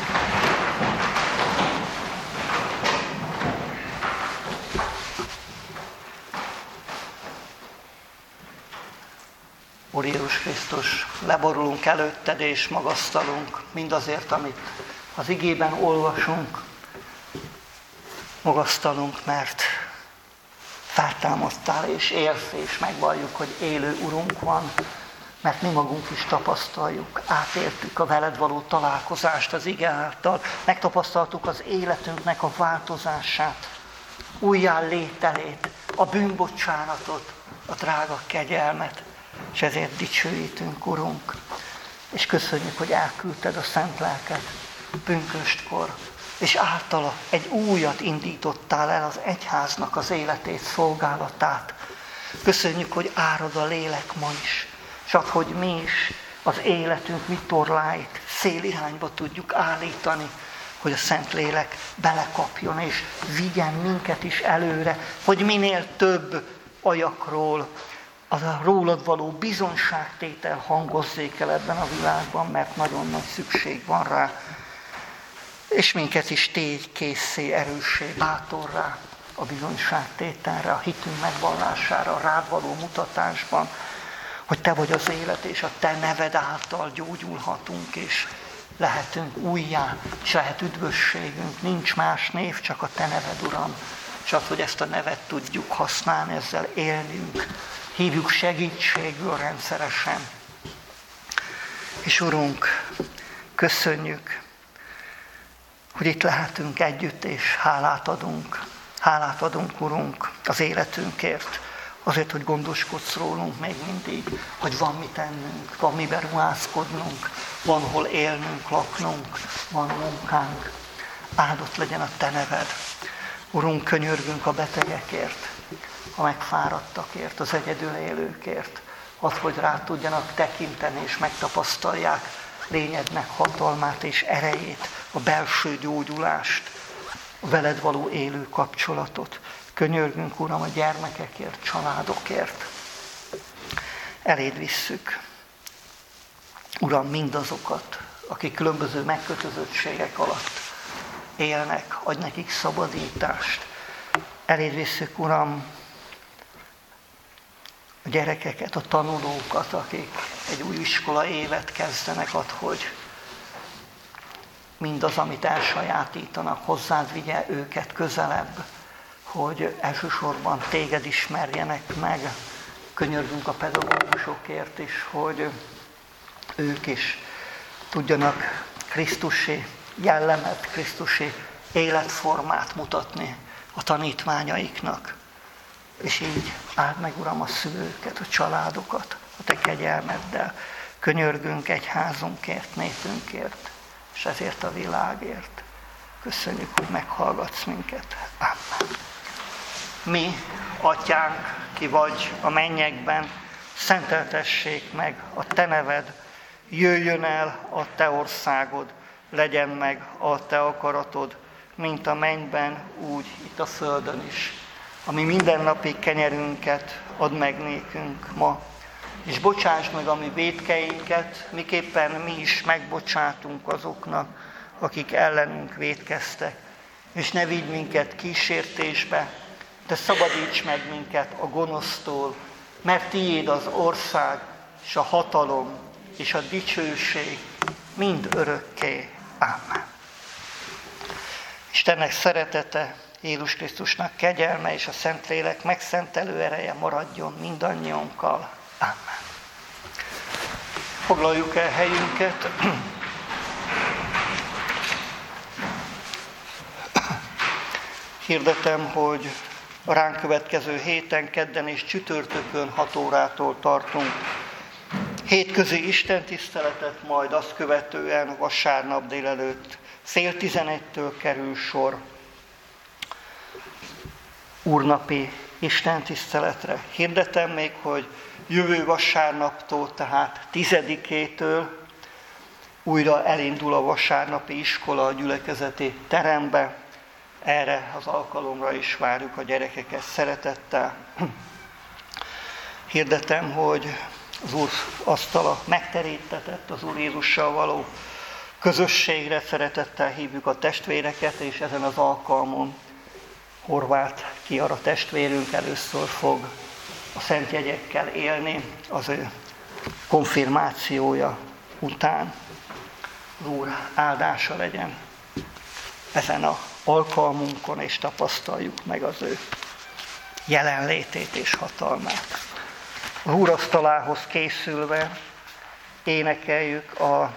Úr Jézus Krisztus, leborulunk előtted és magasztalunk mindazért, amit az igében olvasunk. Magasztalunk, mert feltámadtál és élsz, és megvalljuk, hogy élő Urunk van, mert mi magunk is tapasztaljuk, átéltük a veled való találkozást az ige által, megtapasztaltuk az életünknek a változását, újjálételét, a bűnbocsánatot, a drága kegyelmet, és ezért dicsőítünk, Urunk, és köszönjük, hogy elküldted a Szent Lelket pünköstkor, és általa egy újat indítottál el az egyháznak az életét, szolgálatát. Köszönjük, hogy árad a lélek ma is, csak hogy mi is az életünk vitorláit szélirányba tudjuk állítani, hogy a Szent Lélek belekapjon és vigyen minket is előre, hogy minél több ajakról, az a rólad való bizonságtétel hangozzék el ebben a világban, mert nagyon nagy szükség van rá. És minket is tégy készé, erőssé, bátorrá a bizonságtételre, a hitünk megvallására, a rád való mutatásban, hogy te vagy az élet, és a te neved által gyógyulhatunk, és lehetünk újjá, és lehet üdvösségünk. Nincs más név, csak a te neved, Uram. Csak hogy ezt a nevet tudjuk használni, ezzel élnünk. Hívjuk segítségül rendszeresen. És Urunk, köszönjük, hogy itt lehetünk együtt, és hálát adunk, Urunk, az életünkért. Azért, hogy gondoskodsz rólunk még mindig, hogy van mit tennünk, van miben ruházkodnunk, van hol élnünk, laknunk, van munkánk. Áldott legyen a te neved. Urunk, könyörgünk a betegekért, a megfáradtakért, az egyedül élőkért, az, hogy rá tudjanak tekinteni és megtapasztalják lényednek hatalmát és erejét, a belső gyógyulást, a veled való élő kapcsolatot. Könyörgünk, Uram, a gyermekekért, családokért. Eléd visszük, Uram, mindazokat, akik különböző megkötözöttségek alatt élnek, adj nekik szabadítást. Eléd visszük, Uram, a gyerekeket, a tanulókat, akik egy új iskola évet kezdenek, add, hogy mindaz, amit elsajátítanak, hozzád vigye őket közelebb, hogy elsősorban téged ismerjenek meg. Könyörgünk a pedagógusokért is, hogy ők is tudjanak Krisztusi jellemet, Krisztusi életformát mutatni a tanítványaiknak. És így áld meg, Uram, a szülőket, a családokat, a te kegyelmeddel. Könyörgünk egyházunkért, népünkért, és ezért a világért. Köszönjük, hogy meghallgatsz minket. Amen. Mi, Atyánk, ki vagy a mennyekben, szenteltessék meg a te neved, jöjjön el a te országod, legyen meg a te akaratod, mint a mennyben, úgy itt a földön is. Ami mindennapi kenyerünket add meg nékünk ma, és bocsásd meg a mi vétkeinket, miképpen mi is megbocsátunk azoknak, akik ellenünk vétkeztek. És ne vigy minket kísértésbe, de szabadíts meg minket a gonosztól, mert tiéd az ország, és a hatalom, és a dicsőség mind örökké. Ámen. Istennek szeretete, Jézus Krisztusnak kegyelme és a Szentlélek megszentelő ereje maradjon mindannyiunkkal. Ámen. Foglaljuk el helyünket. Hirdetem, hogy a ránk következő héten, kedden és csütörtökön 6 órától tartunk hétközi istentiszteletet, majd azt követően vasárnap délelőtt fél 11-től kerül sor úrnapi istentiszteletre. Hirdetem még, hogy jövő vasárnaptól, tehát 10-től újra elindul a vasárnapi iskola a gyülekezeti terembe. Erre az alkalomra is várjuk a gyerekeket szeretettel. Hirdetem, hogy az Úr asztala megterítetett, az Úr Jézussal való közösségre szeretettel hívjuk a testvéreket, és ezen az alkalmon Horváth Kiara testvérünk először fog a szent jegyekkel élni az ő konfirmációja után. Az Úr áldása legyen ezen az alkalmunkon, és tapasztaljuk meg az ő jelenlétét és hatalmát. Az úrasztalához készülve énekeljük a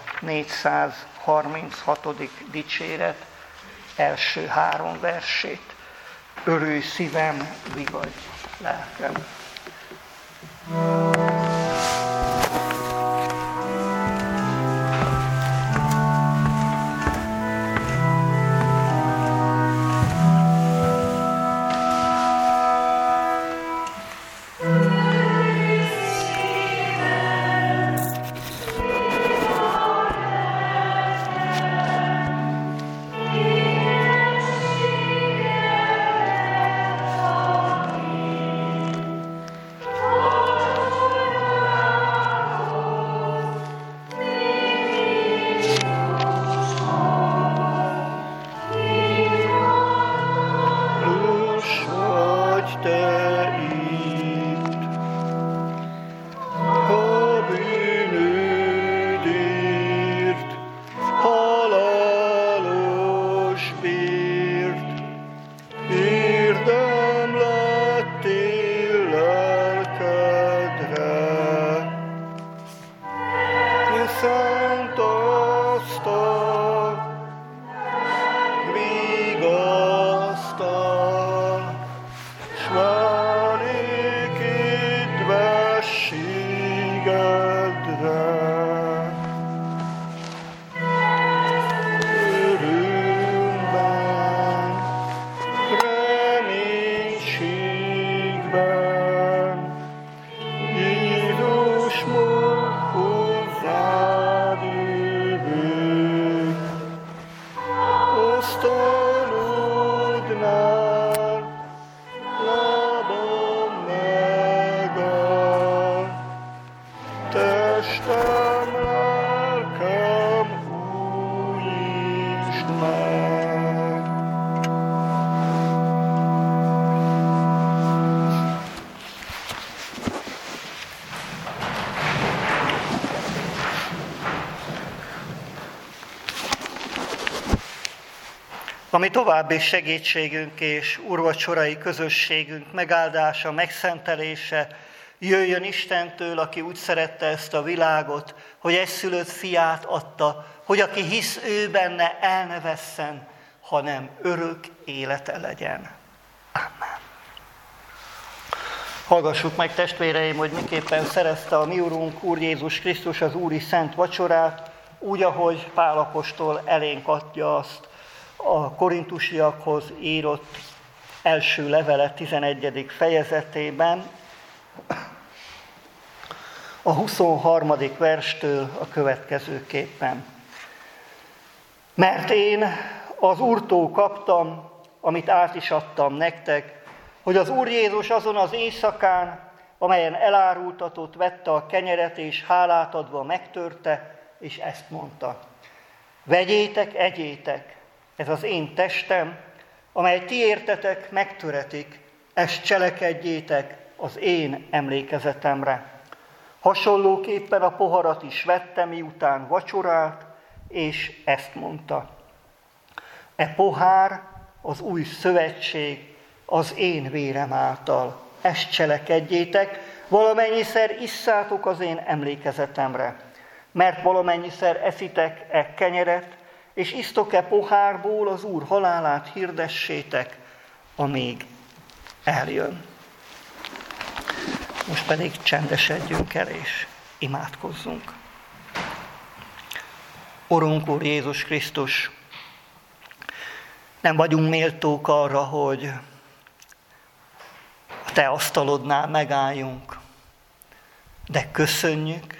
436. dicséret első 3 versét. Örülj szívem, vigadj lelkem. Ami további segítségünk és úrvacsorai közösségünk megáldása, megszentelése jöjjön Istentől, aki úgy szerette ezt a világot, hogy egyszülött fiát adta, hogy aki hisz ő benne, el ne vesszen, hanem örök élete legyen. Amen. Hallgassuk meg, testvéreim, hogy miképpen szerezte a mi Urunk, Úr Jézus Krisztus az úri szent vacsorát, úgy, ahogy Pál apostol elénk adja azt a korintusiakhoz írott első levele 11. fejezetében, a 23. verstől a következőképpen. Mert én az Úrtól kaptam, amit át is adtam nektek, hogy az Úr Jézus azon az éjszakán, amelyen elárultatott, vette a kenyeret, és hálát adva megtörte, és ezt mondta: vegyétek, egyétek, ez az én testem, amely ti értetek megtöretik, ezt cselekedjétek az én emlékezetemre. Hasonlóképpen a poharat is vette, miután vacsorált, és ezt mondta: e pohár az új szövetség az én vérem által. Ezt cselekedjétek, valamennyiszer isszátok az én emlékezetemre. Mert valamennyiszer eszitek e kenyeret, és isztok e pohárból, az Úr halálát hirdessétek, amíg eljön. Most pedig csendesedjünk el, és imádkozzunk. Urunk, Úr Jézus Krisztus, nem vagyunk méltók arra, hogy a Te asztalodnál megálljunk, de köszönjük,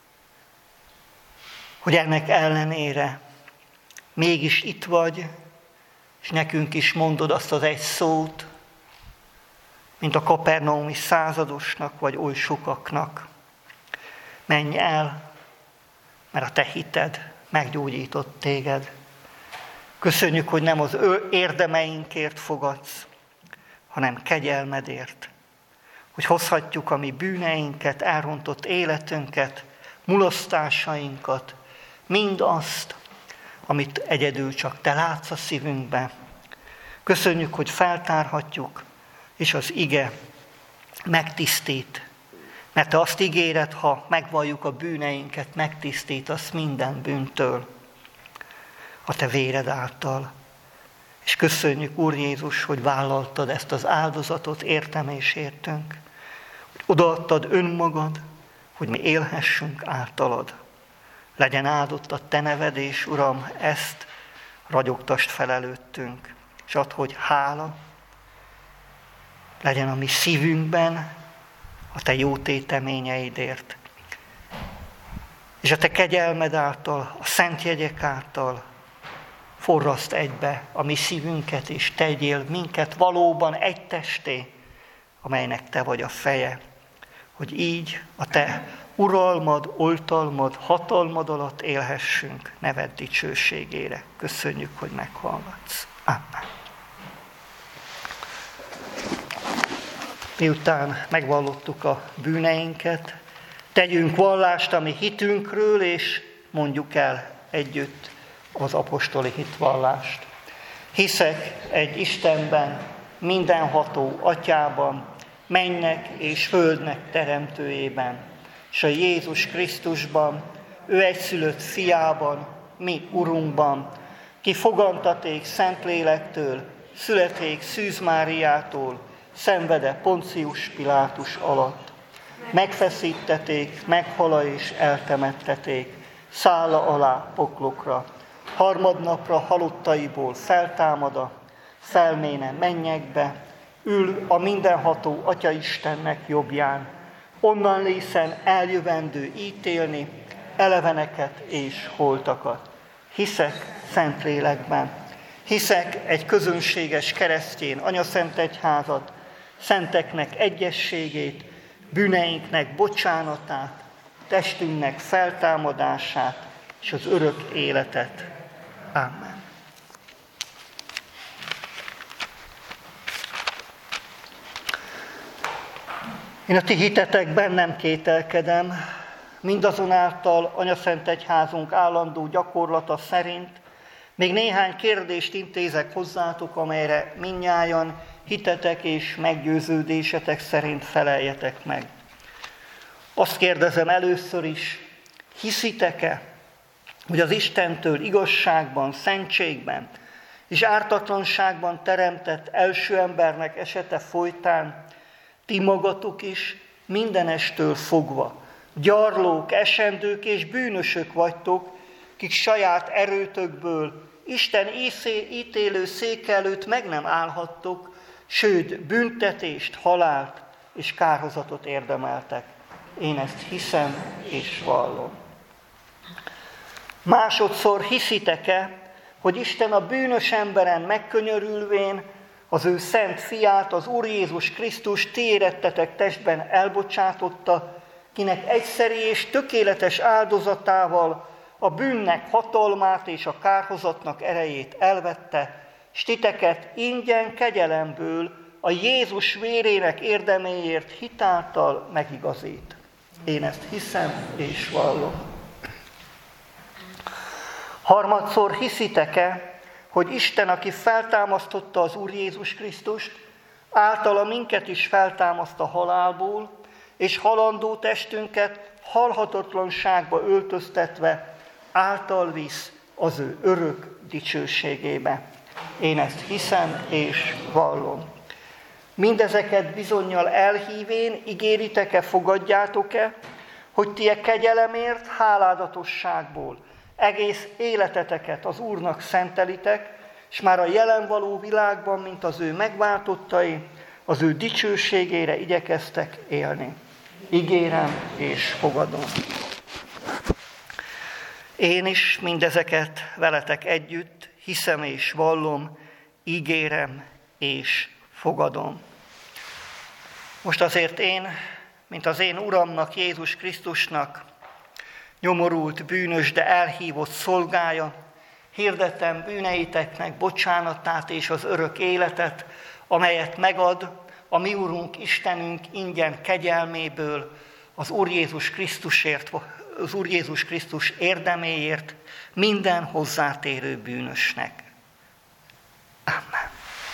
hogy ennek ellenére mégis itt vagy, és nekünk is mondod azt az egy szót, mint a kapernaumi századosnak, vagy oly sokaknak: menj el, mert a te hited meggyógyított téged. Köszönjük, hogy nem az érdemeinkért fogadsz, hanem kegyelmedért, hogy hozhatjuk a mi bűneinket, elrontott életünket, mulasztásainkat, mindazt, amit egyedül csak te látsz a szívünkbe. Köszönjük, hogy feltárhatjuk, és az ige megtisztít. Mert te azt ígéred, ha megvalljuk a bűneinket, megtisztítasz minden bűntől a te véred által. És köszönjük, Úr Jézus, hogy vállaltad ezt az áldozatot értem és értünk. Hogy odaadtad önmagad, hogy mi élhessünk általad. Legyen áldott a te neved, és Uram, ezt ragyogtasd fel előttünk. És add, hogy hála legyen a mi szívünkben a te jó téteményeidért. És a te kegyelmed által, a szent jegyek által forraszt egybe a mi szívünket, és tegyél minket valóban egy testé, amelynek te vagy a feje, hogy így a te uralmad, oltalmad, hatalmad alatt élhessünk neved dicsőségére. Köszönjük, hogy meghallgatsz. Amen. Miután megvallottuk a bűneinket, tegyünk vallást a mi hitünkről, és mondjuk el együtt az apostoli hitvallást. Hiszek egy Istenben, mindenható Atyában, mennynek és földnek teremtőjében, és a Jézus Krisztusban, ő egyszülött fiában, mi Urunkban, ki fogantaték Szentlélektől, születék Szűz Máriától, szenvede Poncius Pilátus alatt. Megfeszítették, meghala és eltemetteték, szálla alá poklokra. Harmadnapra halottaiból feltámada, felméne mennyekbe, ül a mindenható Atya Istennek jobbján, onnan lészen eljövendő ítélni eleveneket és holtakat. Hiszek Szentlélekben, hiszek egy közönséges keresztény anyaszent egyházat, szenteknek egyességét, bűneinknek bocsánatát, testünknek feltámadását és az örök életet. Amen. Én a ti hitetekben nem kételkedem, mindazonáltal anyaszent egyházunk állandó gyakorlata szerint még néhány kérdést intézek hozzátok, amelyre mindnyájan hitetek és meggyőződésetek szerint feleljetek meg. Azt kérdezem először is, hiszitek-e, hogy az Istentől igazságban, szentségben és ártatlanságban teremtett első embernek esete folytán ti magatok is mindenestől fogva gyarlók, esendők és bűnösök vagytok, kik saját erőtökből Isten ítélő széke előtt meg nem állhattok, sőt, büntetést, halált és kárhozatot érdemeltek. Én ezt hiszem és vallom. Másodszor hiszitek-e, hogy Isten a bűnös emberen megkönyörülvén az ő szent fiát, az Úr Jézus Krisztus ti érettetek testben elbocsátotta, kinek egyszeri és tökéletes áldozatával a bűnnek hatalmát és a kárhozatnak erejét elvette, s titeket ingyen kegyelemből a Jézus vérének érdeméért hitáltal megigazít. Én ezt hiszem és vallom. Harmadszor hiszitek-e, hogy Isten, aki feltámasztotta az Úr Jézus Krisztust, általa minket is feltámaszt a halálból, és halandó testünket halhatatlanságba öltöztetve által visz az ő örök dicsőségébe. Én ezt hiszem és vallom. Mindezeket bizonnyal elhívén ígéritek-e, fogadjátok-e, hogy ti e kegyelemért háládatosságból egész életeteket az Úrnak szentelitek, és már a jelen való világban, mint az ő megváltottai, az ő dicsőségére igyekeztek élni. Ígérem és fogadom. Én is mindezeket veletek együtt hiszem és vallom, ígérem és fogadom. Most azért én, mint az én Uramnak, Jézus Krisztusnak, nyomorult, bűnös, de elhívott szolgája, hirdettem bűneiteknek bocsánatát és az örök életet, amelyet megad a mi Urunk, Istenünk ingyen kegyelméből, az Úr Jézus Krisztusért, az Úr Jézus Krisztus érdeméért minden hozzátérő bűnösnek. Amen.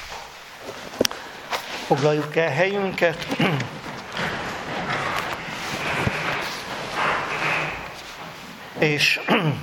Foglaljuk el helyünket. És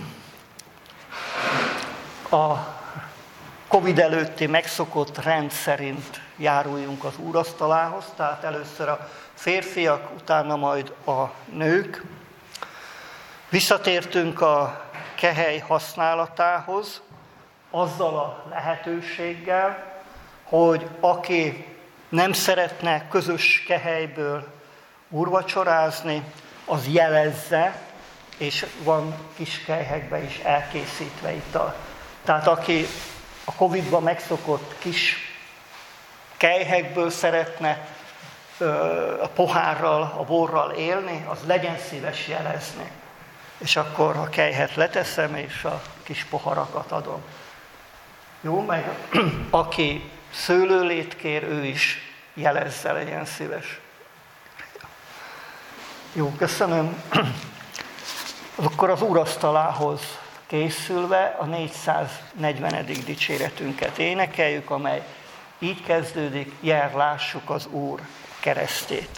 a Covid előtti megszokott rend szerint járuljunk az úrasztalához, tehát először a férfiak, utána majd a nők. Visszatértünk a kehely használatához, azzal a lehetőséggel, hogy aki nem szeretne közös kehelyből úrvacsorázni, az jelezze, és van kis kelyhekbe is elkészítve ital. Tehát aki a Covid-ban megszokott kis kelyhekből szeretne a pohárral, a borral élni, az legyen szíves jelezni. És akkor a kelyhet leteszem, és a kis poharakat adom. Jó, meg aki szőlőlét kér, ő is jelezze, legyen szíves. Jó, köszönöm. Akkor az úrasztalához készülve a 440. dicséretünket énekeljük, amely így kezdődik: jel, lássuk az Úr keresztét.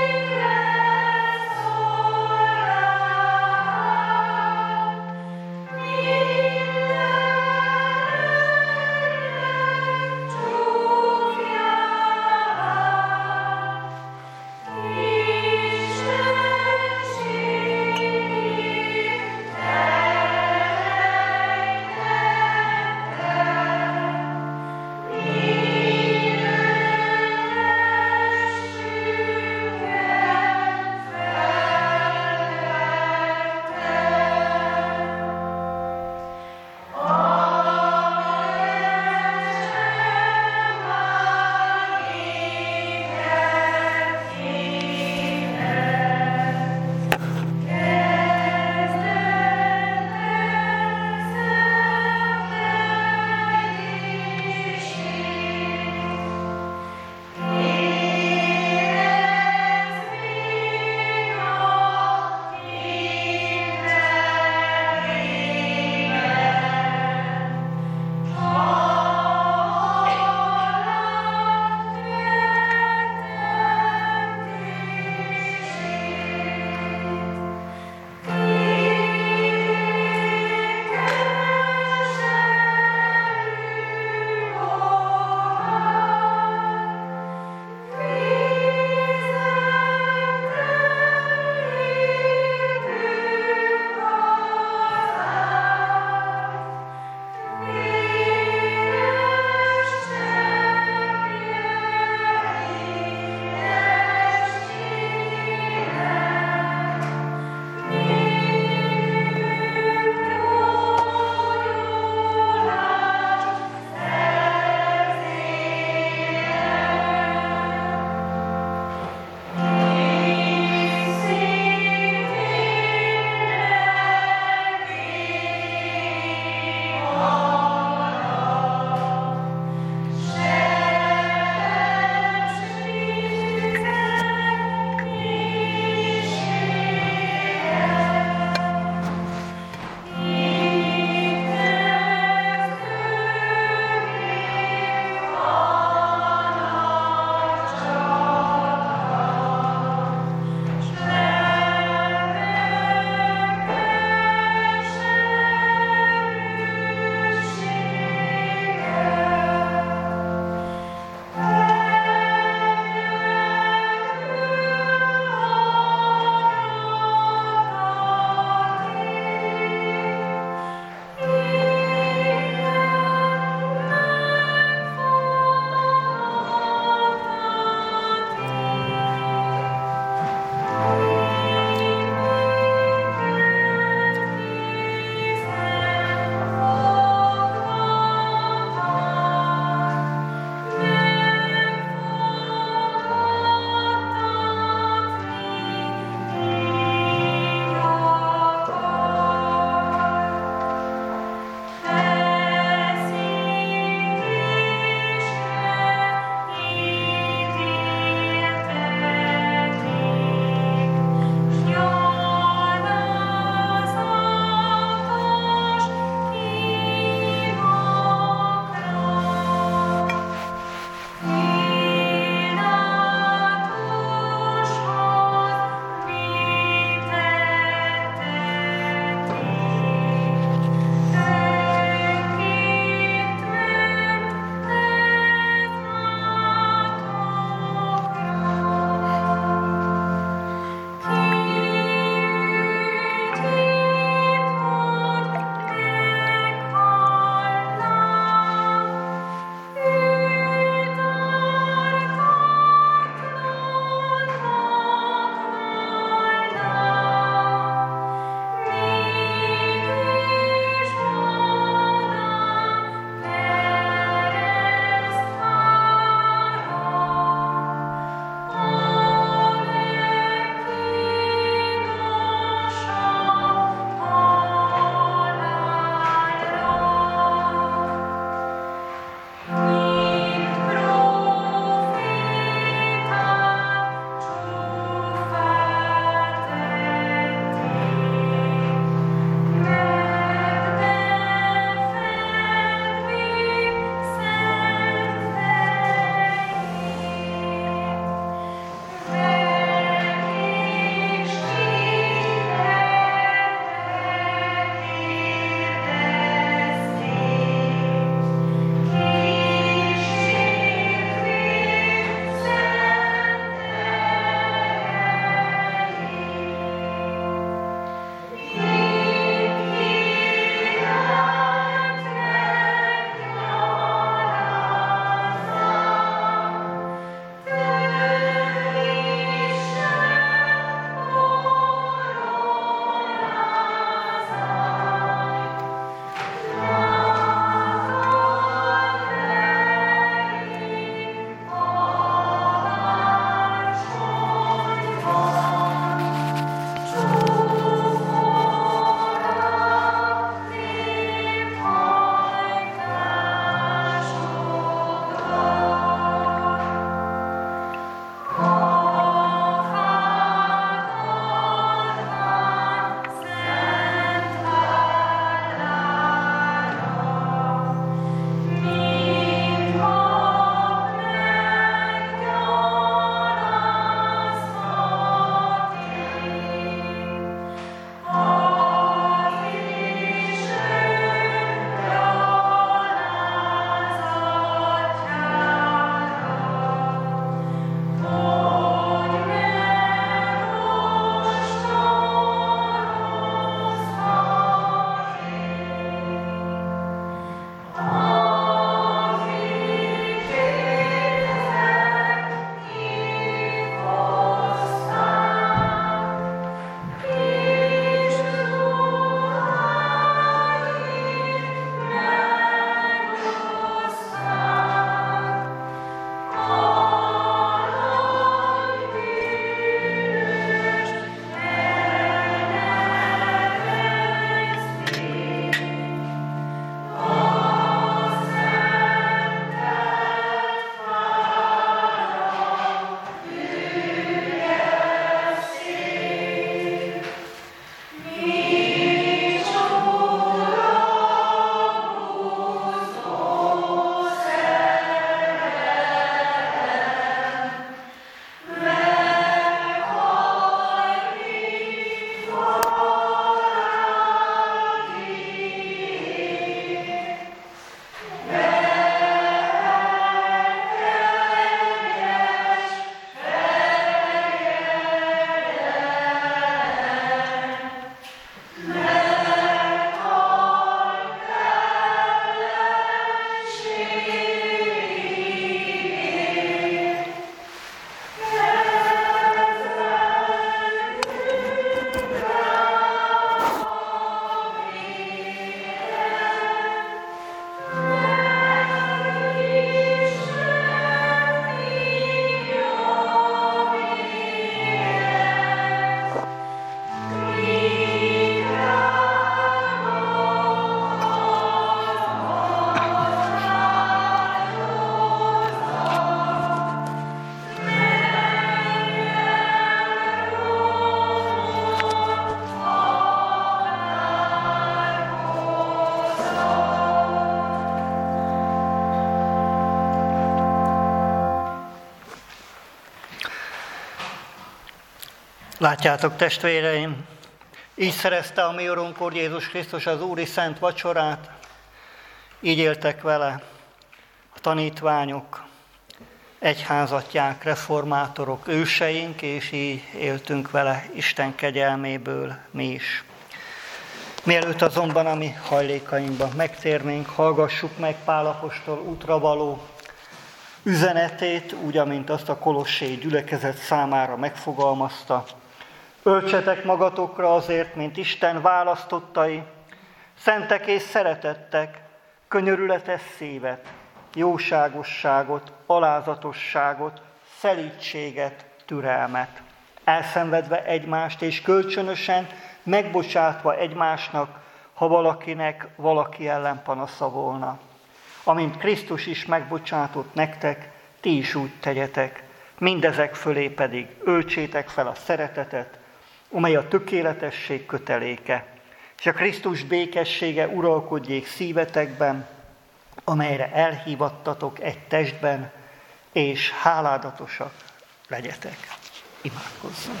Látjátok, testvéreim, így szerezte a mi Urunk Úr Jézus Krisztus az Úri Szent Vacsorát, így éltek vele a tanítványok, egyházatják, reformátorok, őseink, és így éltünk vele Isten kegyelméből mi is. Mielőtt azonban a mi hajlékainkban megtérnénk, hallgassuk meg Pál apostol útra való üzenetét, úgy, amint azt a kolossé gyülekezet számára megfogalmazta. Öltsetek magatokra azért, mint Isten választottai, szentek és szeretettek, könyörületes szívet, jóságosságot, alázatosságot, szelídséget, türelmet, elszenvedve egymást és kölcsönösen megbocsátva egymásnak, ha valakinek valaki ellen panasza volna. Amint Krisztus is megbocsátott nektek, ti is úgy tegyetek, mindezek fölé pedig öltsétek fel a szeretetet, amely a tökéletesség köteléke, és a Krisztus békessége uralkodjék szívetekben, amelyre elhívattatok egy testben, és háládatosak legyetek. Imádkozzunk!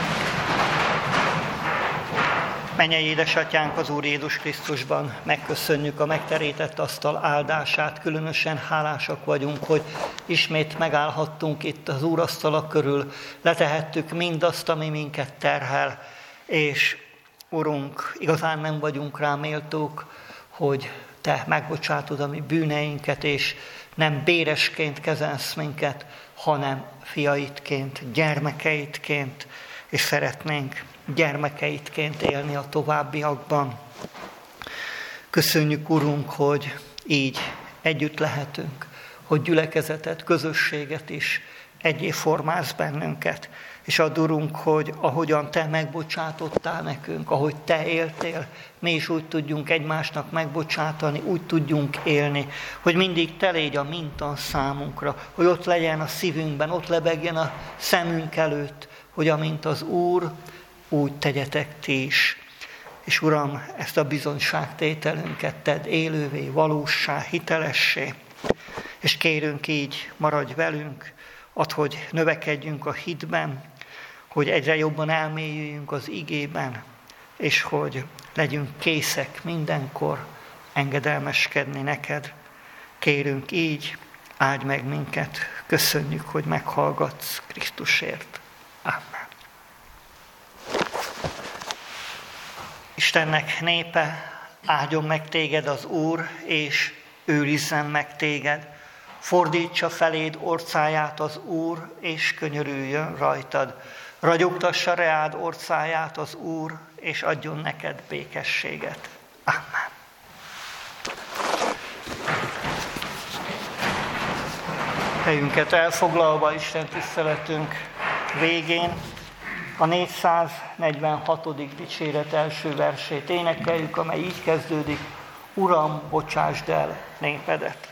Mennyei édesatyánk az Úr Jézus Krisztusban, megköszönjük a megterített asztal áldását, különösen hálásak vagyunk, hogy ismét megállhattunk itt az úrasztala körül, letehettük mindazt, ami minket terhel, és Urunk, igazán nem vagyunk rá méltók, hogy Te megbocsátod a mi bűneinket, és nem béresként kezelsz minket, hanem fiaidként, gyermekeidként, és szeretnénk gyermekeidként élni a továbbiakban. Köszönjük, Urunk, hogy így együtt lehetünk, hogy gyülekezetet, közösséget is egyé formálsz bennünket, és add, Urunk, hogy ahogyan Te megbocsátottál nekünk, ahogy Te éltél, mi is úgy tudjunk egymásnak megbocsátani, úgy tudjunk élni, hogy mindig Te légy a minta számunkra, hogy ott legyen a szívünkben, ott lebegjen a szemünk előtt, hogy amint az Úr, úgy tegyetek ti is. És Uram, ezt a bizonyságtételünket tedd élővé, valóssá, hitelessé. És kérünk így, maradj velünk, add, hogy növekedjünk a hitben, hogy egyre jobban elmélyüljünk az igében, és hogy legyünk készek mindenkor engedelmeskedni neked. Kérünk így, áldj meg minket, köszönjük, hogy meghallgatsz Krisztusért. Amen. Istennek népe, áldjon meg téged az Úr, és őrizzen meg téged. Fordítsa feléd orcáját az Úr, és könyörüljön rajtad. Ragyogtassa reád orcáját az Úr, és adjon neked békességet. Amen. Helyünket elfoglalva Isten tiszteletünk végén a 446. dicséret első versét énekeljük, amely így kezdődik: Uram, bocsásd el népedet!